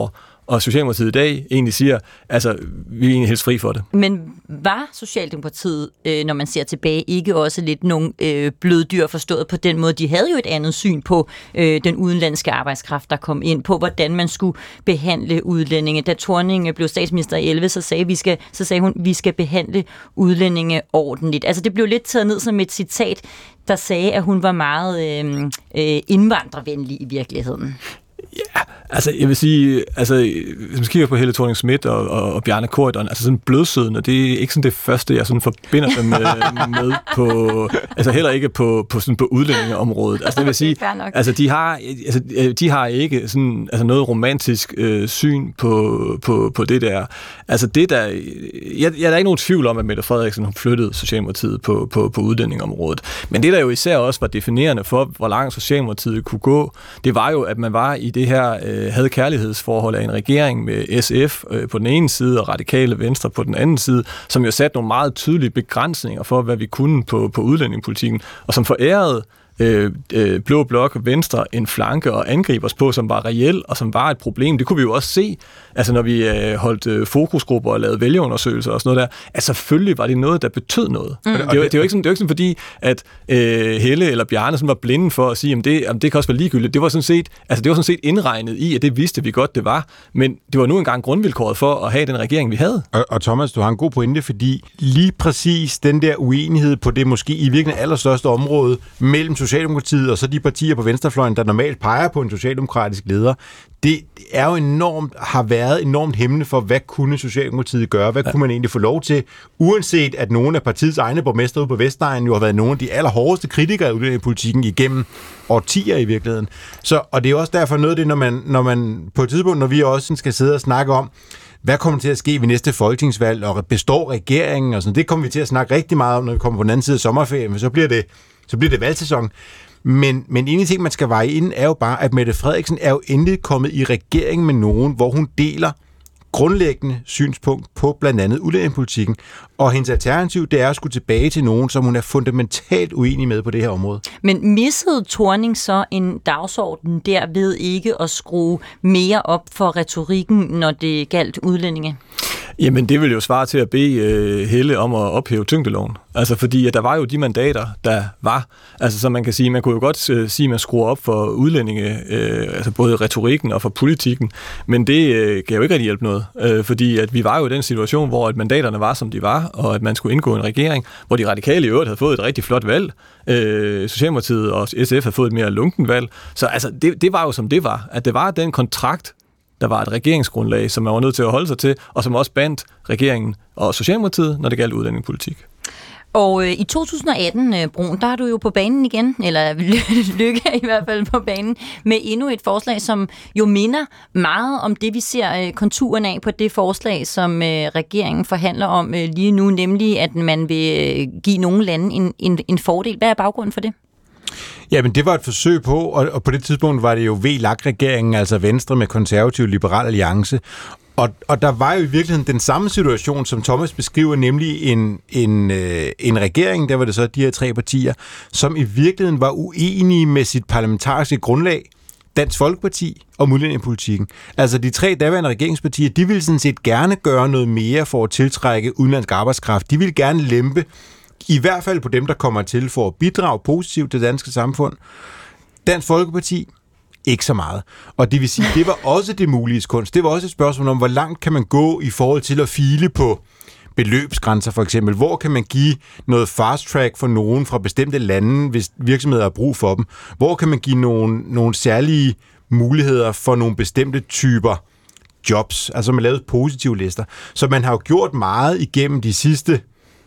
og Socialdemokratiet i dag egentlig siger, altså, vi er egentlig helst fri for det. Men var Socialdemokratiet, øh, når man ser tilbage, ikke også lidt nogle øh, bløddyr forstået på den måde? De havde jo et andet syn på øh, den udenlandske arbejdskraft, der kom ind, på hvordan man skulle behandle udlændinge. Da Thorning blev statsminister i elleve, så sagde, vi skal, så sagde hun, vi skal behandle udlændinge ordentligt. Altså det blev lidt taget ned som et citat, der sagde, at hun var meget øh, øh, indvandrervenlig i virkeligheden. Ja, altså jeg vil sige, altså hvis man kigger på Helle Thorning-Schmidt og, og, og Bjarne Corydon, altså sådan blødsødende, det er ikke sådan det første, jeg sådan forbinder dem med, med på, altså heller ikke på, på, sådan på udlændingeområdet. Altså det vil sige, altså de har, altså de har ikke sådan, altså noget romantisk øh, syn på, på, på det der. Altså det der, jeg, jeg er der ikke nogen tvivl om, at Mette Frederiksen har flyttet Socialdemokratiet på, på, på udlændingeområdet. Men det der jo især også var definerende for, hvor langt Socialdemokratiet kunne gå, det var jo, at man var i det her øh, had-kærlighedsforhold af en regering med S F øh, på den ene side og Radikale Venstre på den anden side, som jo satte nogle meget tydelige begrænsninger for, hvad vi kunne på, på udlændingepolitikken, og som forærede øh, øh, Blå Blok, Venstre en flanke og angribe os på, som var reel og som var et problem. Det kunne vi jo også se, altså når vi øh, holdt øh, fokusgrupper og lavede vælgerundersøgelser og sådan noget der, at selvfølgelig var det noget, der betød noget. Mm. Det, var, det, var ikke sådan, det var ikke sådan fordi, at øh, Helle eller Bjarne sådan var blinde for at sige, at det, jamen, det kan også være ligegyldigt. Det var sådan set, altså det var sådan set indregnet i, at det vidste vi godt, det var. Men det var nu engang grundvilkåret for at have den regering, vi havde. Og, og Thomas, du har en god pointe, fordi lige præcis den der uenighed på det måske i virkeligheden allerstørste område mellem Socialdemokratiet og så de partier på venstrefløjen, der normalt peger på en socialdemokratisk leder, det er jo enormt, har været enormt hæmmende for, hvad kunne Socialdemokratiet gøre, hvad ja. kunne man egentlig få lov til, uanset at nogle af partiets egne borgmestre ude på Vestegnen jo har været nogle af de allerhårdeste kritikere af udlændingepolitikken igennem årtier i virkeligheden. Så, og det er også derfor noget af det, når man, når man på et tidspunkt, når vi også skal sidde og snakke om, hvad kommer til at ske ved næste folketingsvalg, og består regeringen, og sådan, det kommer vi til at snakke rigtig meget om, når vi kommer på den anden side af sommerferien, men så bliver det, så bliver det valgsæson. Men, men en ting, man skal veje ind, er jo bare, at Mette Frederiksen er jo endelig kommet i regering med nogen, hvor hun deler grundlæggende synspunkt på blandt andet udlændingepolitikken. Og hendes alternativ, det er at skulle tilbage til nogen, som hun er fundamentalt uenig med på det her område. Men missede Thorning så en dagsorden der ved ikke at skrue mere op for retorikken, når det galt udlændinge? Jamen, det vil jo svare til at bede uh, Helle om at ophæve tyngdeloven. Altså, fordi at der var jo de mandater, der var. Altså, så man kan sige, man kunne jo godt uh, sige, at man skruer op for udlændinge, uh, altså både retorikken og for politikken, men det uh, kan jo ikke rigtig hjælpe noget, uh, fordi at vi var jo i den situation, hvor at mandaterne var, som de var, og at man skulle indgå en regering, hvor de radikale i øvrigt havde fået et rigtig flot valg. Uh, Socialdemokratiet og S F havde fået et mere lunken valg. Så altså, det, det var jo, som det var. At det var den kontrakt, der var et regeringsgrundlag, som man var nødt til at holde sig til, og som også bandt regeringen og Socialdemokratiet, når det galt udlændingepolitik. Og øh, i to tusind og atten, øh, Brun, der er du jo på banen igen, eller Lykke i hvert fald på banen, med endnu et forslag, som jo minder meget om det, vi ser øh, konturen af på det forslag, som øh, regeringen forhandler om øh, lige nu, nemlig at man vil øh, give nogle lande en, en, en fordel. Hvad er baggrunden for det? Ja, men det var et forsøg på, og, og på det tidspunkt var det jo V L A K-regeringen, altså Venstre med Konservativ Liberal Alliance, og, og der var jo i virkeligheden den samme situation, som Thomas beskriver, nemlig en, en, øh, en regering, der var det så de her tre partier, som i virkeligheden var uenige med sit parlamentariske grundlag, Dansk Folkeparti og udlændingepolitikken. Altså de tre daværende regeringspartier, de ville sådan set gerne gøre noget mere for at tiltrække udenlandsk arbejdskraft. De ville gerne lempe i hvert fald på dem, der kommer til for at bidrage positivt til det danske samfund. Dansk Folkeparti, ikke så meget. Og det vil sige, det var også det mulige kunst. Det var også et spørgsmål om, hvor langt kan man gå i forhold til at file på beløbsgrænser for eksempel. Hvor kan man give noget fast track for nogen fra bestemte lande, hvis virksomheder har brug for dem? Hvor kan man give nogle, nogle særlige muligheder for nogle bestemte typer jobs? Altså man lavede positive lister. Så man har jo gjort meget igennem de sidste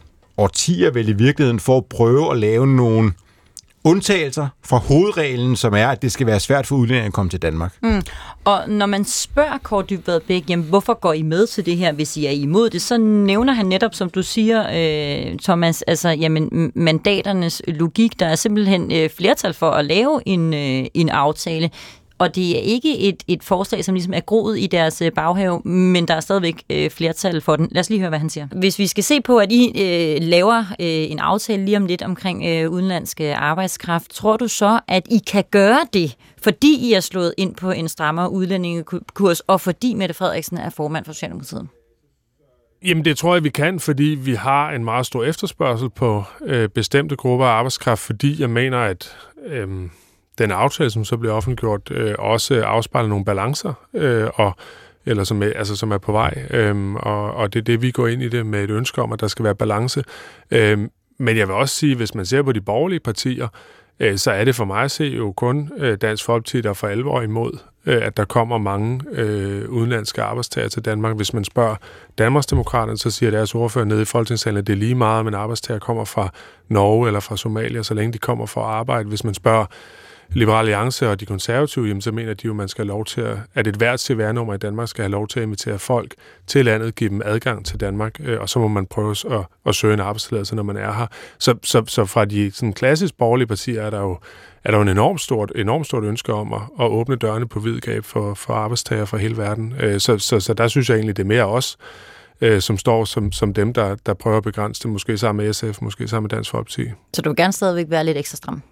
årtier vel i virkeligheden for at prøve at lave nogle undtagelser fra hovedreglen, som er, at det skal være svært for udlændinge at komme til Danmark. Mm. Og når man spørger Kaare Dybvad Bek, jamen, hvorfor går I med til det her, hvis I er imod det, så nævner han netop, som du siger, øh, Thomas, altså jamen, mandaternes logik. Der er simpelthen øh, flertal for at lave en, øh, en aftale. og det er ikke et, et forslag, som ligesom er groet i deres baghave, men der er stadigvæk øh, flertal for den. Lad os lige høre, hvad han siger. Hvis vi skal se på, at I øh, laver øh, en aftale lige om lidt omkring øh, udenlandske arbejdskraft, tror du så, at I kan gøre det, fordi I er slået ind på en strammere udlændingekurs, og fordi Mette Frederiksen er formand for Socialdemokratiet? Jamen det tror jeg, vi kan, fordi vi har en meget stor efterspørgsel på øh, bestemte grupper af arbejdskraft, fordi jeg mener, at øh, den aftale, som så bliver offentliggjort, øh, også afspejler nogle balancer, øh, og, eller som er, altså, som er på vej. Øh, og, og det er det, vi går ind i det med et ønske om, at der skal være balance. Øh, men jeg vil også sige, hvis man ser på de borgerlige partier, øh, så er det for mig at se jo kun øh, Dansk Folkeparti, der er for alvor imod, øh, at der kommer mange øh, udenlandske arbejdstager til Danmark. Hvis man spørger Danmarksdemokraterne, så siger deres ordfører nede i Folketingssalen, at det er lige meget, om en arbejdstager kommer fra Norge eller fra Somalia, så længe de kommer for at arbejde. Hvis man spørger Liberal Alliance og de konservative, jamen, så mener de jo, at man skal have lov til at, at et hvert C V R-nummer i Danmark skal have lov til at invitere folk til landet, give dem adgang til Danmark, øh, og så må man prøve at, at søge en arbejdstilladelse, når man er her. Så, så, så fra de sådan klassisk borgerlige partier er der jo er der jo en enormt stort, enormt stort ønske om at, at åbne dørene på vid gab for, for arbejdstagere fra hele verden. Øh, så, så, så der synes jeg egentlig, det er mere os, øh, som står som, som dem, der, der prøver at begrænse det, måske sammen med S F, måske sammen med Dansk Folkeparti. Så du vil gerne stadigvæk være lidt ekstra stram?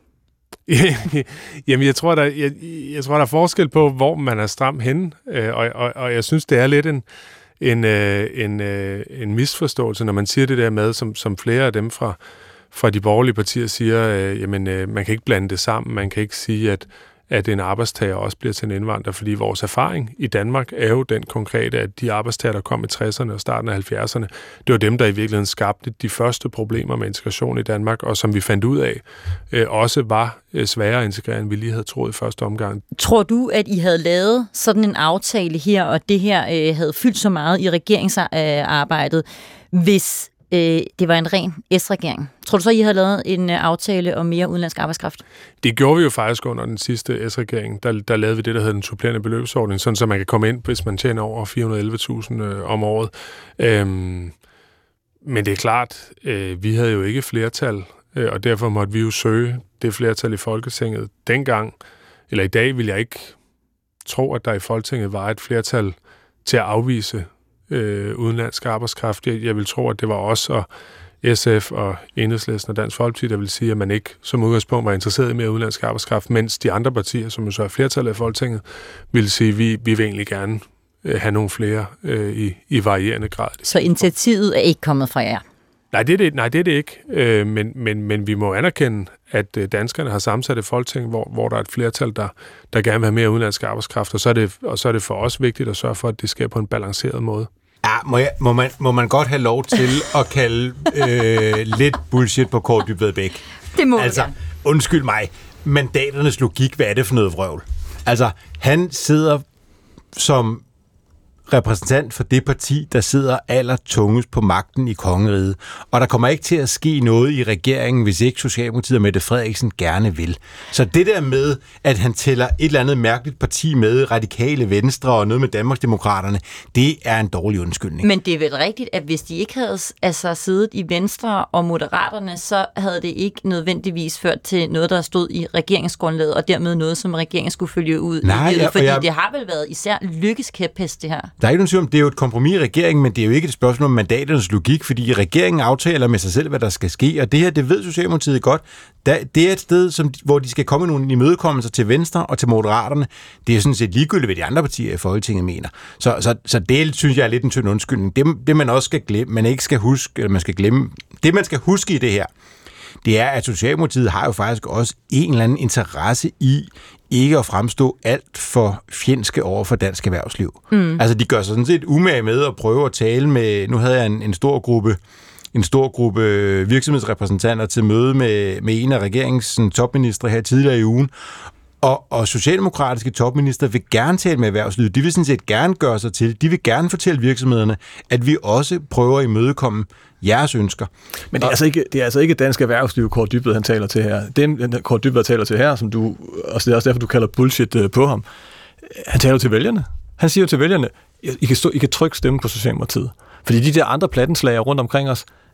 Jamen, jeg tror, der, jeg, jeg tror, der er forskel på, hvor man er stram henne, øh, og, og, og jeg synes, det er lidt en, en, øh, en, øh, en misforståelse, når man siger det der med, som, som flere af dem fra, fra de borgerlige partier siger, øh, jamen, øh, man kan ikke blande det sammen, man kan ikke sige, at at en arbejdstager også bliver til en indvandrer, fordi vores erfaring i Danmark er jo den konkrete, at de arbejdstager, der kom i tresserne og starten af halvfjerdserne, det var dem, der i virkeligheden skabte de første problemer med integration i Danmark, og som vi fandt ud af, øh, også var øh, sværere at integrere, end vi lige havde troet i første omgang. Tror du, at I havde lavet sådan en aftale her, og det her øh, havde fyldt så meget i regeringsarbejdet, hvis øh, det var en ren S-regering? Tror du så, I havde lavet en øh, aftale om mere udenlandsk arbejdskraft? Det gjorde vi jo faktisk under den sidste S-regering. Der, der lavede vi det, der hedder den supplerende beløbsordning, sådan så man kan komme ind, hvis man tjener over fire hundrede og elleve tusind øh, om året. Øhm, men det er klart, øh, vi havde jo ikke flertal, øh, og derfor måtte vi jo søge det flertal i Folketinget dengang. Eller i dag vil jeg ikke tro, at der i Folketinget var et flertal til at afvise øh, udenlandsk arbejdskraft. Jeg, jeg vil tro, at det var os og S F og Enhedslisten og Dansk Folkeparti, der vil sige, at man ikke som udgangspunkt var interesseret i mere udenlandsk arbejdskraft, mens de andre partier, som jo så er flertallet af Folketinget, ville sige, at vi, vi vil egentlig gerne øh, have nogle flere øh, i, i varierende grad. Så initiativet er ikke kommet fra jer? Nej, det er det, nej, det, er det ikke. Øh, men, men, men vi må anerkende, at øh, danskerne har sammensat et Folketing, hvor, hvor der er et flertal, der, der gerne vil have mere udenlandsk arbejdskraft, og så, er det, og så er det for os vigtigt at sørge for, at det sker på en balanceret måde. Ja, må, jeg, må, man, må man godt have lov til at kalde øh, lidt bullshit på Kaare Dybvad Bek? Det må altså, jeg. Undskyld mig, mandaternes logik, hvad er det for noget vrøvl? Altså, han sidder som repræsentant for det parti, der sidder allertungest på magten i kongeriget. Og der kommer ikke til at ske noget i regeringen, hvis ikke Socialdemokratiet og Mette Frederiksen gerne vil. Så det der med, at han tæller et eller andet mærkeligt parti med, Radikale Venstre og noget med Danmarksdemokraterne, det er en dårlig undskyldning. Men det er vel rigtigt, at hvis de ikke havde altså, siddet i Venstre og Moderaterne, så havde det ikke nødvendigvis ført til noget, der stod i regeringsgrundlaget, og dermed noget, som regeringen skulle følge ud. Nej, i, ja, fordi jeg... det har vel været især Lykkes kæphest, det her. Der er ikke nogen tvivl om, det er jo et kompromis i regeringen, men det er jo ikke et spørgsmål om mandaternes logik, fordi regeringen aftaler med sig selv, hvad der skal ske, og det her, det ved Socialdemokratiet godt. Det er et sted, som, hvor de skal komme nogle imødekommelser til Venstre og til Moderaterne. Det er jo sådan set ligegyldigt, hvad de andre partier i Folketinget mener. Så, så, så det synes jeg er lidt en tynd undskyldning. Det, det man også skal glemme, man ikke skal huske, eller man skal glemme, det man skal huske i det her, det er, at Socialdemokratiet har jo faktisk også en eller anden interesse i ikke at fremstå alt for fjendske over for dansk erhvervsliv. Mm. Altså, de gør sig sådan set umage med at prøve at tale med, nu havde jeg en, en stor gruppe en stor gruppe virksomhedsrepræsentanter til møde med, med en af regeringens topministre her tidligere i ugen, Og, og socialdemokratiske topminister vil gerne tale med erhvervslivet. De vil sådan set gerne gøre sig til. De vil gerne fortælle virksomhederne, at vi også prøver at imødekomme jeres ønsker. Men det er, altså ikke, det er altså ikke dansk erhvervsliv, Kaare Dybvad, han taler til her. Det er Kaare Dybvad taler til her, som du, og det er også derfor, du kalder bullshit på ham. Han taler til vælgerne. Han siger til vælgerne, I kan, stå, I kan trykke stemme på Socialdemokratiet. Fordi de der andre plattenslager rundt omkring os,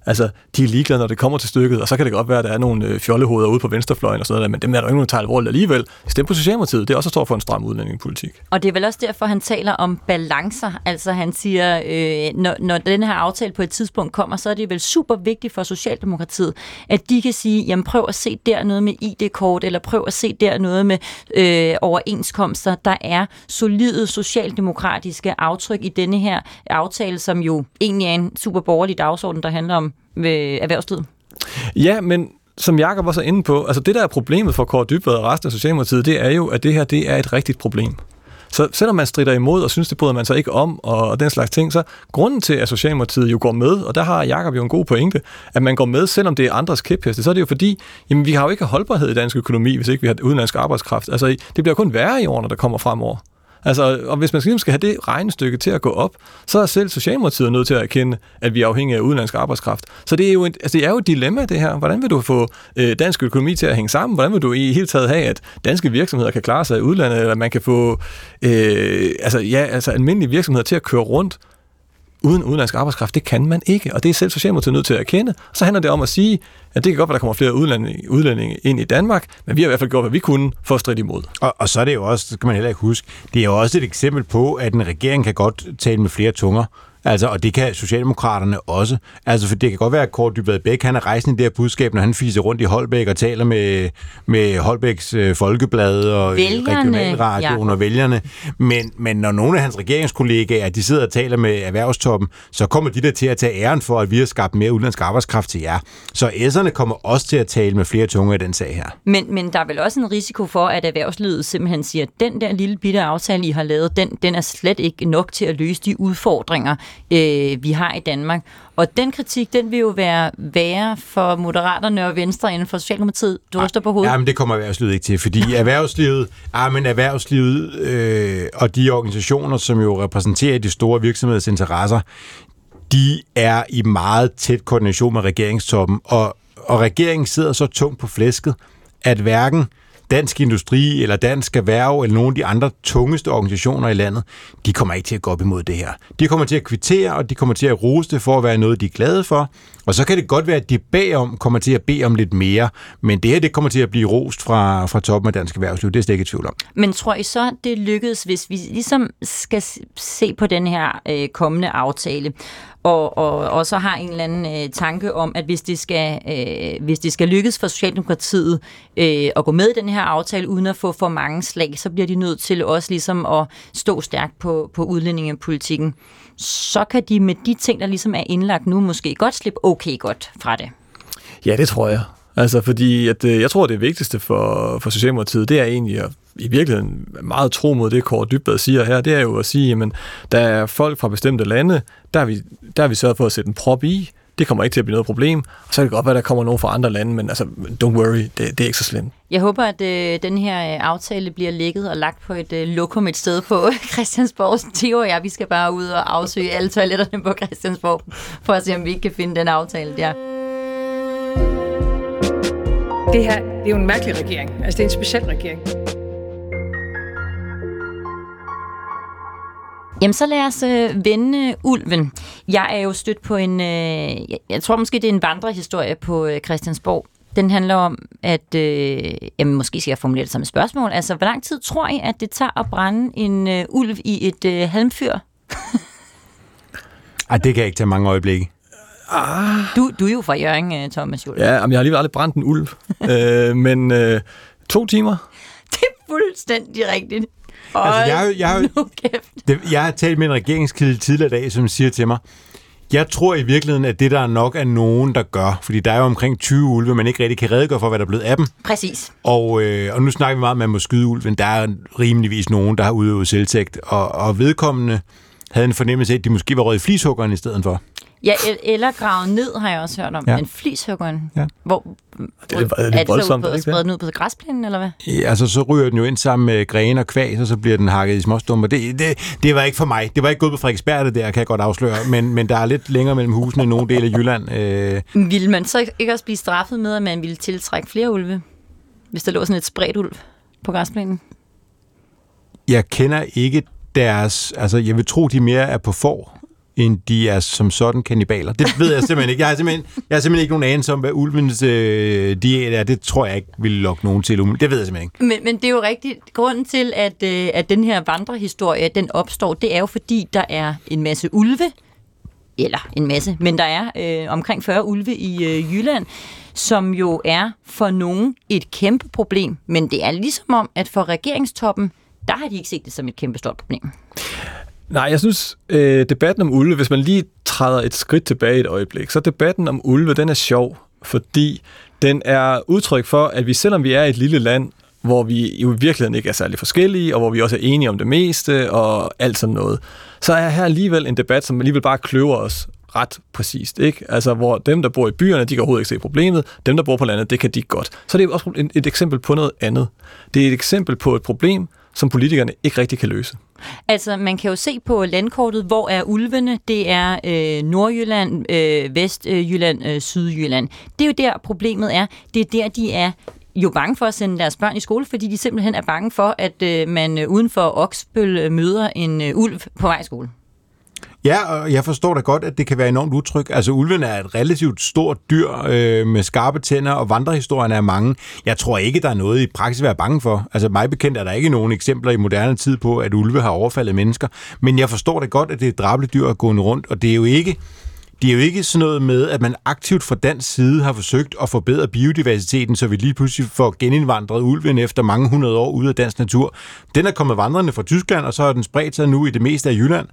Altså, de er ligeglade, når det kommer til stykket, og så kan det godt være, at der er nogle øh, fjollehoveder ude på venstrefløjen og sådan noget, men dem er der jo ikke nogen, der tager alvorligt alligevel. Stem på Socialdemokratiet, det er også står for en stram udlændingepolitik. Og det er vel også derfor, han taler om balancer. Altså han siger, øh, når, når den her aftale på et tidspunkt kommer, så er det vel super vigtigt for Socialdemokratiet, at de kan sige, jamen prøv at se der noget med I D-kort, eller prøv at se der noget med øh, overenskomster. Der er solide socialdemokratiske aftryk i denne her aftale, som jo egentlig er en super borgerlig dagsorden, der handler om øh, erhvervslivet. Ja, men som Jakob var så inde på, altså det der er problemet for Kaare Dybvad og resten af Socialdemokratiet, det er jo, at det her det er et rigtigt problem. Så selvom man strider imod og synes, det bryder man sig ikke om og den slags ting, så grunden til, at Socialdemokratiet jo går med, og der har Jakob jo en god pointe, at man går med, selvom det er andres kæpheste, så er det jo fordi, jamen vi har jo ikke holdbarhed i dansk økonomi, hvis ikke vi har udenlandsk arbejdskraft. Altså det bliver kun værre i årene, der kommer fremover. Altså, og hvis man skal have det regnestykke til at gå op, så er selv Socialdemokratiet nødt til at erkende, at vi er afhængige af udenlandsk arbejdskraft. Så det er jo et, altså det er jo et dilemma, det her. Hvordan vil du få øh, dansk økonomi til at hænge sammen? Hvordan vil du i hele taget have, at danske virksomheder kan klare sig i udlandet, eller man kan få øh, altså, ja, altså almindelige virksomheder til at køre rundt uden udenlandsk arbejdskraft? Det kan man ikke, og det er selv Socialdemokratiet nødt til at erkende. Så handler det om at sige, at det kan godt være, at der kommer flere udlændinge, udlændinge ind i Danmark, men vi har i hvert fald gjort, hvad vi kunne for at stride imod. Og, og så er det jo også, det kan man heller ikke huske, det er jo også et eksempel på, at en regering kan godt tale med flere tunger. Altså, og det kan Socialdemokraterne også. Altså, for det kan godt være, at Kaare Dybvad Bek, han er rejsende i det her budskab, når han fiser rundt i Holbæk og taler med, med Holbæks øh, Folkeblad og vælgerne, regionalradioen ja. og vælgerne. Men, men når nogle af hans regeringskollegaer, de sidder og taler med erhvervstoppen, så kommer de der til at tage æren for, at vi har skabt mere udenlandsk arbejdskraft til jer. Så S'erne kommer også til at tale med flere tunger i den sag her. Men, men der er vel også en risiko for, at erhvervslivet simpelthen siger, at den der lille bitte aftale, I har lavet, den, den er slet ikke nok til at løse de udfordringer, øh, vi har i Danmark. Og den kritik, den vil jo være værre for Moderaterne og Venstre inden for Socialdemokratiet. Du ryster på hovedet. Ja, men det kommer erhvervslivet ikke til, fordi erhvervslivet, ja, men erhvervslivet øh, og de organisationer, som jo repræsenterer de store virksomheders interesser, de er i meget tæt koordination med regeringstoppen, og, og regeringen sidder så tungt på flæsket, at hverken Dansk Industri eller Dansk Erhverv eller nogle af de andre tungeste organisationer i landet, de kommer ikke til at gå op imod det her. De kommer til at kvittere, og de kommer til at rose det for at være noget, de er glade for. Og så kan det godt være, at de bagom kommer til at bede om lidt mere, men det her, det kommer til at blive rost fra, fra toppen af Dansk Erhvervsliv. Det er slet ikke i tvivl om. Men tror I så, det lykkedes, hvis vi ligesom skal se på den her øh, kommende aftale, og, og, og så har en eller anden øh, tanke om, at hvis det skal, øh, hvis det skal lykkes for Socialdemokratiet øh, at gå med i den her aftale, uden at få for mange slag, så bliver de nødt til også ligesom at stå stærkt på, på udlændingepolitikken. Så kan de med de ting, der ligesom er indlagt nu, måske godt slippe okay godt fra det. Ja, det tror jeg. Altså, fordi at, øh, jeg tror, det vigtigste for, for Socialdemokratiet, det er egentlig at i virkeligheden meget tro mod det, Kaare Dybvad siger her, det er jo at sige, jamen, der er folk fra bestemte lande, der har vi, der har vi sørget for at sætte en prop i, det kommer ikke til at blive noget problem, og så kan det godt være, at der kommer nogen fra andre lande, men altså, don't worry, det, det er ikke så slemt. Jeg håber, at øh, den her aftale bliver lægget og lagt på et øh, lokum et sted på Christiansborg. Theo og jeg, vi skal bare ud og afsøge alle toiletterne på Christiansborg, for at se, om vi ikke kan finde den aftale der. Det her, det er jo en mærkelig regering. Altså, det er en speciel regering. Jamen, så lad os øh, vende ulven. Jeg er jo stødt på en, øh, jeg, jeg tror måske, det er en vandrehistorie på øh, Christiansborg. Den handler om, at, øh, jamen, måske skal jeg formulere det som et spørgsmål. Altså, hvor lang tid tror I, at det tager at brænde en øh, ulv i et øh, halmfyr? Ej, det kan ikke tage mange øjeblikke. Ah. Du, du er jo fra Hjørring, Thomas Juhl. Ja, men jeg har alligevel aldrig brændt en ulv. øh, men øh, to timer. Det er fuldstændig rigtigt. Altså, jeg, jeg, jeg, det, jeg har talt med en regeringskilde tidligere dag, som siger til mig, jeg tror i virkeligheden, at det der nok er nogen, der gør, fordi der er jo omkring tyve ulve, man ikke rigtig kan redegøre for, hvad der er blevet af dem. Præcis. Og, øh, og nu snakker vi meget om, at man må skyde ulven. Der er rimeligvis nogen, der har udøvet selvtægt, og, og vedkommende havde en fornemmelse af, at de måske var røget i flishuggeren i stedet for. Ja, eller gravet ned, har jeg også hørt om. Ja. En flishuggeren. Ja. Hvor, det er, det er, det er voldsomt, er det så spredt den ud på græsplænen, eller hvad? Ja, altså, så ryger den jo ind sammen med grene og kvæg, og så bliver den hakket i småstumper. Det, det, det var ikke for mig. Det var ikke gået på Frederiksberg, det der, kan jeg godt afsløre. Men, men der er lidt længere mellem husene i nogle dele af Jylland. Øh. Ville man så ikke også blive straffet med, at man ville tiltrække flere ulve, hvis der lå sådan et spredt ulv på græsplænen? Jeg kender ikke deres... Altså, jeg vil tro, de mere er på får. end de er som sådan kannibaler. Det ved jeg simpelthen ikke. Jeg har simpelthen, jeg har simpelthen ikke nogen anelse om, hvad ulvens øh, diæt er. Det tror jeg ikke ville lokke nogen til. Det ved jeg simpelthen ikke. Men, men det er jo rigtigt. Grunden til, at, øh, at den her vandrehistorie, den opstår, det er jo fordi, der er en masse ulve, eller en masse, men der er øh, omkring fyrre ulve i øh, Jylland, som jo er for nogen et kæmpe problem. Men det er ligesom om, at for regeringstoppen, der har de ikke set det som et kæmpe stort problem. Nej, jeg synes, øh, debatten om ulve, hvis man lige træder et skridt tilbage et øjeblik, så debatten om ulve, den er sjov, fordi den er udtryk for, at vi, selvom vi er et lille land, hvor vi jo i virkeligheden ikke er særlig forskellige, og hvor vi også er enige om det meste, og alt sådan noget, så er her alligevel en debat, som alligevel bare kløver os ret præcist, ikke? Altså, hvor dem, der bor i byerne, de kan overhovedet ikke se problemet, dem, der bor på landet, det kan de godt. Så det er også et, et eksempel på noget andet. Det er et eksempel på et problem, som politikerne ikke rigtig kan løse. Altså, man kan jo se på landkortet, hvor er ulvene? Det er øh, Nordjylland, øh, Vestjylland, øh, Sydjylland. Det er jo der, problemet er. Det er der, de er jo bange for at sende deres børn i skole, fordi de simpelthen er bange for, at øh, man øh, uden for Oksbøl møder en øh, ulv på vej i skole. Ja, og jeg forstår da godt, at det kan være enormt utrygt. Altså, ulven er et relativt stort dyr øh, med skarpe tænder, og vandrehistorierne er mange. Jeg tror ikke, der er noget i praksis at være bange for. Altså, mig bekendt er der ikke nogen eksempler i moderne tid på, at ulve har overfaldet mennesker. Men jeg forstår da godt, at det er et drabeligt dyr at gå rundt, og det er jo ikke... Det er jo ikke sådan noget med, at man aktivt fra dansk side har forsøgt at forbedre biodiversiteten, så vi lige pludselig får genindvandret ulven efter mange hundrede år ude af dansk natur. Den er kommet vandrende fra Tyskland, og så er den spredt sig nu i det meste af Jylland.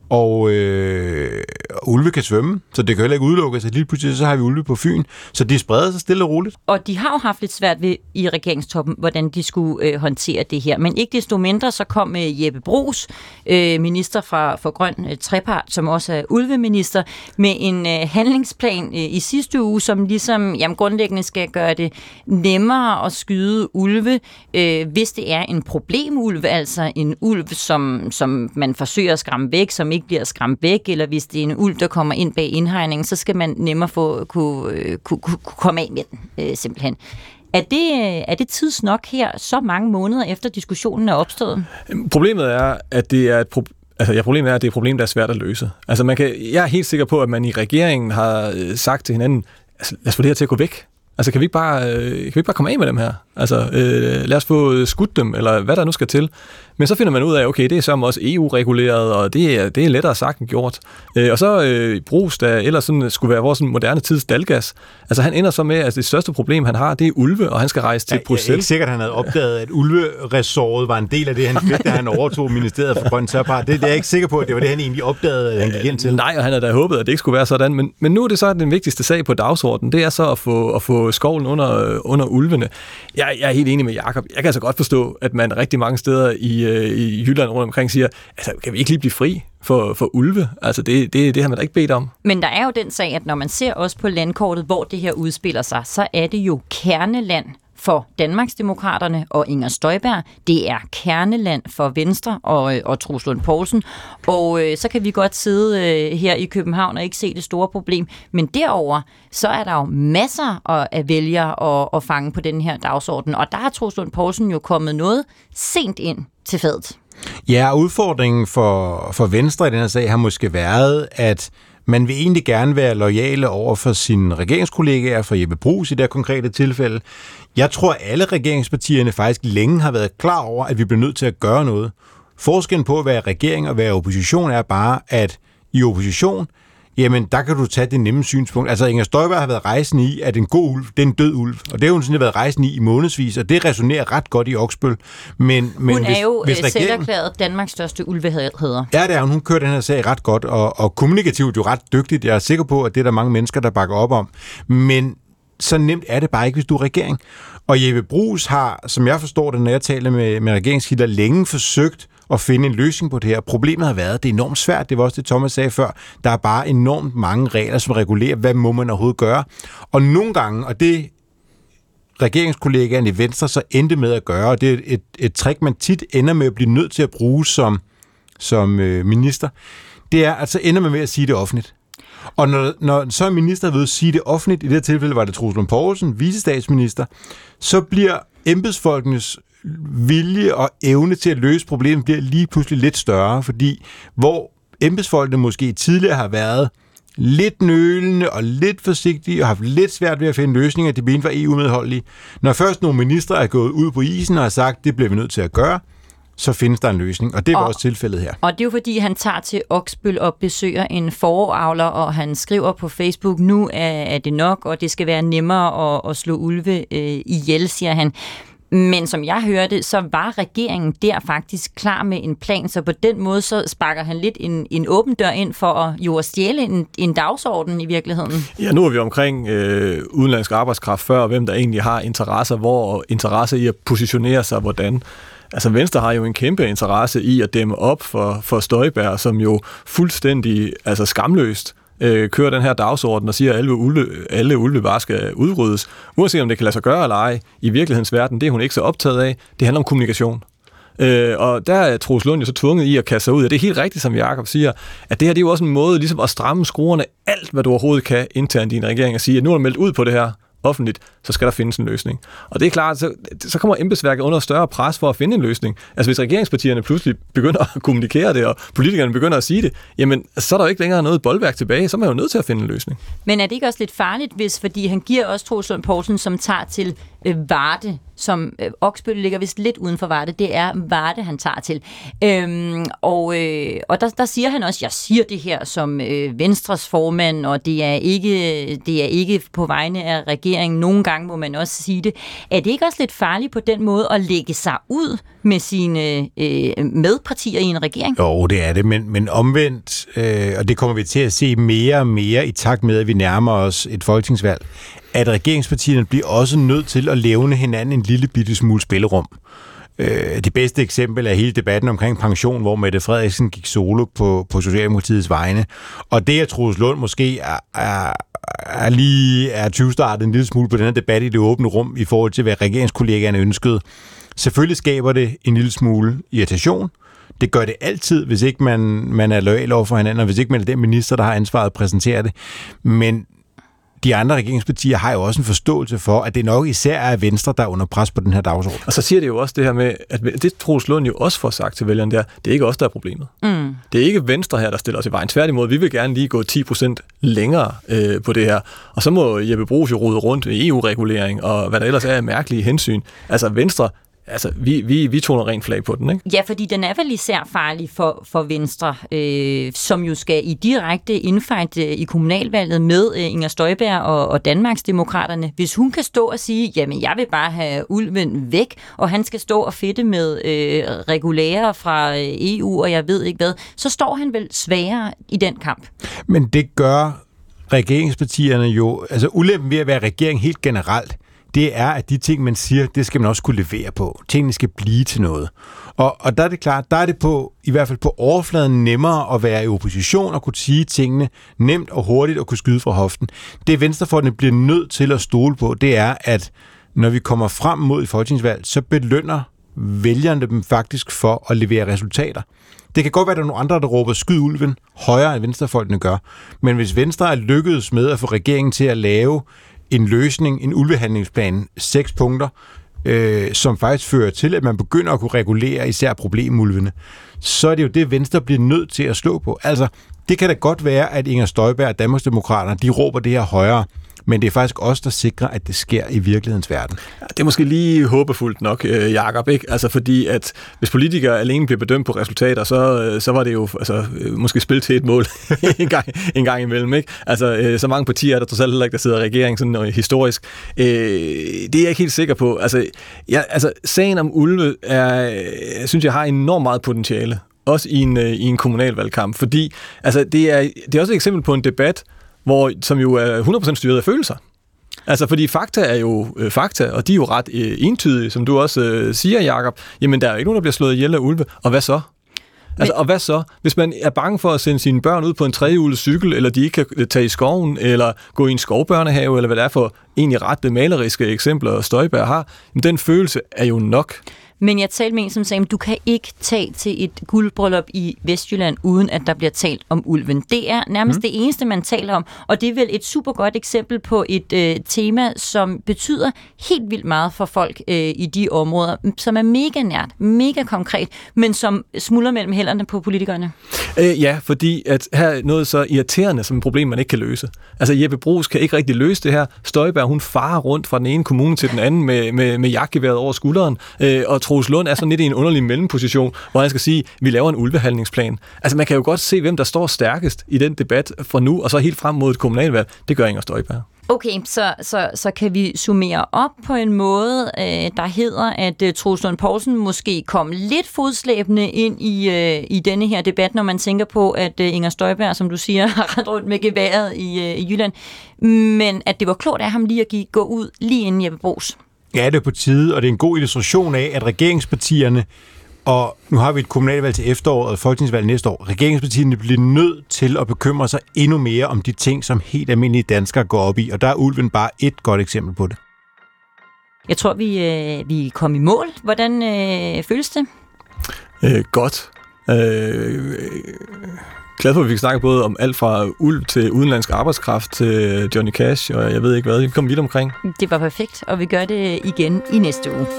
Og øh, ulve kan svømme, så det kan heller ikke udelukkes, at lige pludselig så har vi ulve på Fyn. Så de spreder sig stille og roligt. Og de har jo haft lidt svært ved i regeringstoppen, hvordan de skulle øh, håndtere det her. Men ikke desto mindre, så kom øh, Jeppe Bruus, øh, minister fra for Grøn øh, Trepart, som også er ulveminister, med en øh, handlingsplan øh, i sidste uge, som ligesom jamen, grundlæggende skal gøre det nemmere at skyde ulve, øh, hvis det er en problemulv, altså en ulv, som, som man forsøger at skræmme væk, som ikke bliver skræmt væk, eller hvis det er en ulv, der kommer ind bag indhegningen, så skal man nemmere få, kunne, kunne, kunne komme af med den, øh, simpelthen. Er det, er det tids nok her, så mange måneder efter diskussionen er opstået? Problemet er, at det er et problem, altså, ja, problemet er, at det er et problem, der er svært at løse. Altså, man kan, jeg er helt sikker på, at man i regeringen har sagt til hinanden, altså, lad os få det her til at gå væk. Altså, kan vi ikke bare, øh, kan vi ikke bare komme af med dem her? Altså, øh, lad os få skudt dem, eller hvad der nu skal til. Men så finder man ud af, okay, det er så også E U-reguleret, og det er, det er lettere sagt end gjort. Øh, og så øh, Bruus, der ellers sådan, skulle være vores sådan, moderne tids dalgas. Altså, han ender så med, at det største problem, han har, det er ulve, og han skal rejse til ja, Bruxelles. Jeg er ikke sikkert, at han havde opdaget, at ulveresortet var en del af det, han fik, da han overtog ministeriet for Grøn Trepart. Det, det er jeg ikke sikker på, at det var det, han egentlig opdagede, at han gik ind til. Nej, og han havde da håbet, at det ikke skulle være sådan. Men, men nu er det så den vigtigste sag på dagsordenen. Det er så at få, at få skovlen under, under ulvene. Jeg, jeg er helt enig med Jakob. Jeg kan altså godt forstå, at man rigtig mange steder i, i Jylland rundt omkring siger, altså, kan vi ikke lige blive fri for, for ulve? Altså, det, det, det har man da ikke bedt om. Men der er jo den sag, at når man ser også på landkortet, hvor det her udspiller sig, så er det jo kerneland for Danmarksdemokraterne og Inger Støjberg. Det er kerneland for Venstre og, og Troels Lund Poulsen. Og øh, så kan vi godt sidde øh, her i København og ikke se det store problem. Men derover så er der jo masser af vælgere at, at fange på den her dagsorden. Og der har Troels Lund Poulsen jo kommet noget sent ind til fadet. Ja, udfordringen for, for Venstre i den her sag har måske været, at man vil egentlig gerne være loyale over for sine regeringskollegaer, for Jeppe Bruus i det konkrete tilfælde. Jeg tror, at alle regeringspartierne faktisk længe har været klar over, at vi bliver nødt til at gøre noget. Forskellen på at være regering og være opposition er bare, at i opposition, jamen der kan du tage det nemme synspunkt. Altså Inger Støjberg har været rejsende i, at en god ulv, det er en død ulv. Og det har hun sådan været rejsende i i månedsvis, og det resonerer ret godt i Oksbøl. Men, men hun hvis, er jo hvis selv erklæret Danmarks største ulvehader. Ja, det er hun. Hun kører den her sag ret godt, og, og kommunikativt jo ret dygtigt. Jeg er sikker på, at det er der mange mennesker, der bakker op om. Men så nemt er det bare ikke, hvis du er regering. Og Jeppe Bruus har, som jeg forstår det, når jeg taler med, med regeringskilder, længe forsøgt at finde en løsning på det her. Problemet har været, at det er enormt svært. Det var også det, Thomas sagde før. Der er bare enormt mange regler, som regulerer, hvad må man overhovedet gøre. Og nogle gange, og det regeringskollegaerne i Venstre så endte med at gøre, og det er et, et trick, man tit ender med at blive nødt til at bruge som, som øh, minister, det er, at så ender man med at sige det offentligt. Og når, når så er minister ved at sige det offentligt, i det her tilfælde var det Troels Lund Poulsen, vicestatsminister, så bliver embedsfolkenes vilje og evne til at løse problemet bliver lige pludselig lidt større, fordi hvor embedsfolkene måske tidligere har været lidt nølende og lidt forsigtige og haft lidt svært ved at finde løsninger, de mente var E U-medholdelige. Når først nogle ministre er gået ud på isen og har sagt, det bliver vi nødt til at gøre, så findes der en løsning, og det var og, også tilfældet her. Og det er jo fordi, han tager til Oksbøl og besøger en foravler, og han skriver på Facebook, nu er, er det nok, og det skal være nemmere at, at slå ulve øh, ihjel, siger han. Men som jeg hørte, så var regeringen der faktisk klar med en plan, så på den måde så sparker han lidt en, en åben dør ind for at jo at stjæle en, en dagsorden i virkeligheden. Ja, nu er vi omkring øh, udenlandsk arbejdskraft før, og hvem der egentlig har interesser, hvor interesse i at positionere sig, hvordan. Altså Venstre har jo en kæmpe interesse i at dæmme op for, for Støjberg, som jo fuldstændig altså skamløst øh, kører den her dagsorden og siger, at alle ulve, alle ulve bare skal udryddes. Uanset om det kan lade sig gøre eller ej, i virkelighedens verden, det er hun ikke så optaget af. Det handler om kommunikation. Øh, og der er Troels Lund jo så tvunget i at kaste sig ud, og det er helt rigtigt, som Jakob siger, at det her det er jo også en måde ligesom at stramme skruerne alt, hvad du overhovedet kan internt i din regering, og sige, at nu er der meldt ud på det her offentligt, så skal der findes en løsning. Og det er klart, så, så kommer embedsværket under større pres for at finde en løsning. Altså hvis regeringspartierne pludselig begynder at kommunikere det, og politikerne begynder at sige det, jamen så er der jo ikke længere noget boldværk tilbage, så er man jo nødt til at finde en løsning. Men er det ikke også lidt farligt, hvis, fordi han giver også Troels Lund Poulsen, som tager til øh, Varde, som øh, Oksbøl ligger vist lidt uden for Varde, det er Varde, han tager til. Øhm, og øh, og der, der siger han også, jeg siger det her som øh, Venstres formand, og det er, ikke, det er ikke på vegne af regeringen. Nogle gange må man også sige det. Er det ikke også lidt farligt på den måde at lægge sig ud med sine øh, medpartier i en regering? Jo, det er det, men, men omvendt, øh, og det kommer vi til at se mere og mere i takt med, at vi nærmer os et folketingsvalg, at regeringspartierne bliver også nødt til at levne hinanden en lille bitte smule spillerum. Øh, det bedste eksempel er hele debatten omkring pension, hvor Mette Frederiksen gik solo på, på Socialdemokratiets vegne. Og det, at Troels Lund måske er, er, er lige er tyve-startet en lille smule på den her debat i det åbne rum i forhold til, hvad regeringskollegaerne ønskede. Selvfølgelig skaber det en lille smule irritation. Det gør det altid, hvis ikke man, man er loyal over for hinanden, og hvis ikke man er den minister, der har ansvaret at præsentere det. Men de andre regeringspartier har jo også en forståelse for, at det nok især er Venstre, der er under pres på den her dagsorden. Og så siger det jo også det her med, at det Troels Lund jo også får sagt til vælgerne der, det er ikke os, der er problemet. Mm. Det er ikke Venstre her, der stiller os i vejen. Tværtimod, vi vil gerne lige gå ti procent længere øh, på det her. Og så må Jeppe Bruus jo rode rundt i E U-regulering og hvad der ellers er af mærkelige hensyn. Altså Venstre, altså vi, vi, vi toner rent flag på den, ikke? Ja, fordi den er vel især farlig for, for Venstre, øh, som jo skal i direkte indfight øh, i kommunalvalget med øh, Inger Støjberg og, og Danmarksdemokraterne. Hvis hun kan stå og sige, jamen jeg vil bare have ulven væk, og han skal stå og fedte med øh, regulære fra øh, E U, og jeg ved ikke hvad, så står han vel sværere i den kamp. Men det gør regeringspartierne jo, altså ulempen ved at være regering helt generelt, det er, at de ting, man siger, det skal man også kunne levere på. Tingene skal blive til noget. Og, og der er det klart, der er det på, i hvert fald på overfladen nemmere at være i opposition og kunne sige tingene nemt og hurtigt og kunne skyde fra hoften. Det venstrefolkene bliver nødt til at stole på, det er, at når vi kommer frem mod et folketingsvalg, så belønner vælgerne dem faktisk for at levere resultater. Det kan godt være, at der er nogle andre, der råber skyd ulven højere, end venstrefolkene gør. Men hvis Venstre er lykkedes med at få regeringen til at lave en løsning, en ulvehandlingsplan, seks punkter, øh, som faktisk fører til, at man begynder at kunne regulere især problemulvene, så er det jo det, Venstre bliver nødt til at slå på. Altså, det kan da godt være, at Inger Støjberg og Danmarksdemokraterne, de råber det her højere, men det er faktisk os, der sikrer, at det sker i virkelighedens verden. Ja, det er måske lige håbefuldt nok, øh, Jakob, ikke? Altså fordi, at hvis politikere alene bliver bedømt på resultater, så, så var det jo altså, måske spil til et mål en, gang, en gang imellem, ikke? Altså, øh, så mange partier er der trods alt heller ikke, der sidder i regeringen sådan noget historisk. Øh, det er jeg ikke helt sikker på. Altså, ja, altså sagen om ulve er, jeg synes jeg, har enormt meget potentiale, også i en, i en kommunalvalgkamp, fordi altså, det, er, det er også et eksempel på en debat, hvor, som jo er hundrede procent styret af følelser. Altså, fordi fakta er jo øh, fakta, og de er jo ret øh, entydige, som du også øh, siger, Jakob. Jamen, der er jo ikke nogen, der bliver slået ihjel af ulve, og hvad så? Altså, og hvad så? Hvis man er bange for at sende sine børn ud på en trehjulet cykel, eller de ikke kan tage i skoven, eller gå i en skovbørnehave, eller hvad det er for egentlig ret maleriske eksempler, Støjberg har, men den følelse er jo nok. Men jeg talte med en, som sagde, at du kan ikke tage til et guldbryllup i Vestjylland, uden at der bliver talt om ulven. Det er nærmest mm. det eneste, man taler om, og det er vel et super godt eksempel på et øh, tema, som betyder helt vildt meget for folk øh, i de områder, som er mega nært, mega konkret, men som smuldrer mellem hænderne på politikerne. Øh, ja, fordi at her er noget så irriterende som et problem, man ikke kan løse. Altså Jeppe Bruus kan ikke rigtig løse det her. Støjberg, hun farer rundt fra den ene kommune til den anden med, med, med jagtgeværet over skulderen, øh, og Troels Lund er sådan lidt i en underlig mellemposition, hvor han skal sige, vi laver en ulvehandlingsplan. Altså man kan jo godt se, hvem der står stærkest i den debat fra nu, og så helt frem mod et kommunalvalg. Det gør Inger Støjberg. Okay, så, så, så kan vi summere op på en måde, øh, der hedder, at øh, Troels Lund Poulsen måske kom lidt fodslæbende ind i, øh, i denne her debat, når man tænker på, at øh, Inger Støjberg, som du siger, har rendt rundt med geværet i, øh, i Jylland, men at det var klogt af ham lige at give, gå ud lige inden Jeppe Bruus. Ja, det er på tide, og det er en god illustration af, at regeringspartierne, og nu har vi et kommunalvalg til efteråret og folketingsvalg næste år, regeringspartierne bliver nødt til at bekymre sig endnu mere om de ting, som helt almindelige danskere går op i, og der er ulven bare et godt eksempel på det. Jeg tror, vi, øh, vi kom i mål. Hvordan øh, føles det? Øh, godt. Øh, glad for, at vi kan snakke både om alt fra ulv til udenlandsk arbejdskraft til Johnny Cash, og jeg ved ikke hvad. Vi kom vidt omkring. Det var perfekt, og vi gør det igen i næste uge.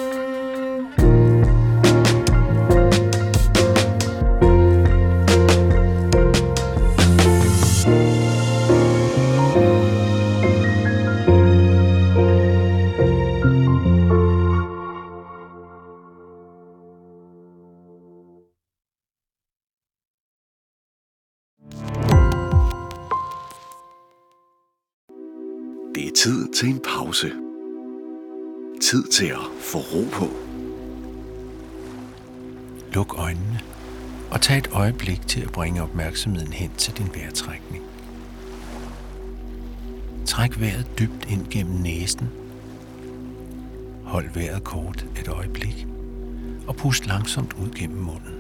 Det er tid til en pause. Tid til at få ro på. Luk øjnene og tag et øjeblik til at bringe opmærksomheden hen til din vejrtrækning. Træk vejret dybt ind gennem næsen. Hold vejret kort et øjeblik og pust langsomt ud gennem munden.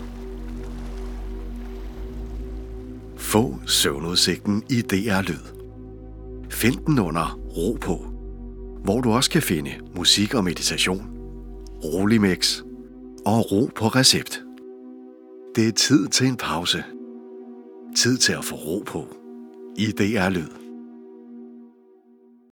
Få søvnudsigten i D R Lyd. Find den under Ro på, hvor du også kan finde musik og meditation, rolig mix og ro på recept. Det er tid til en pause. Tid til at få ro på i D R Lyd.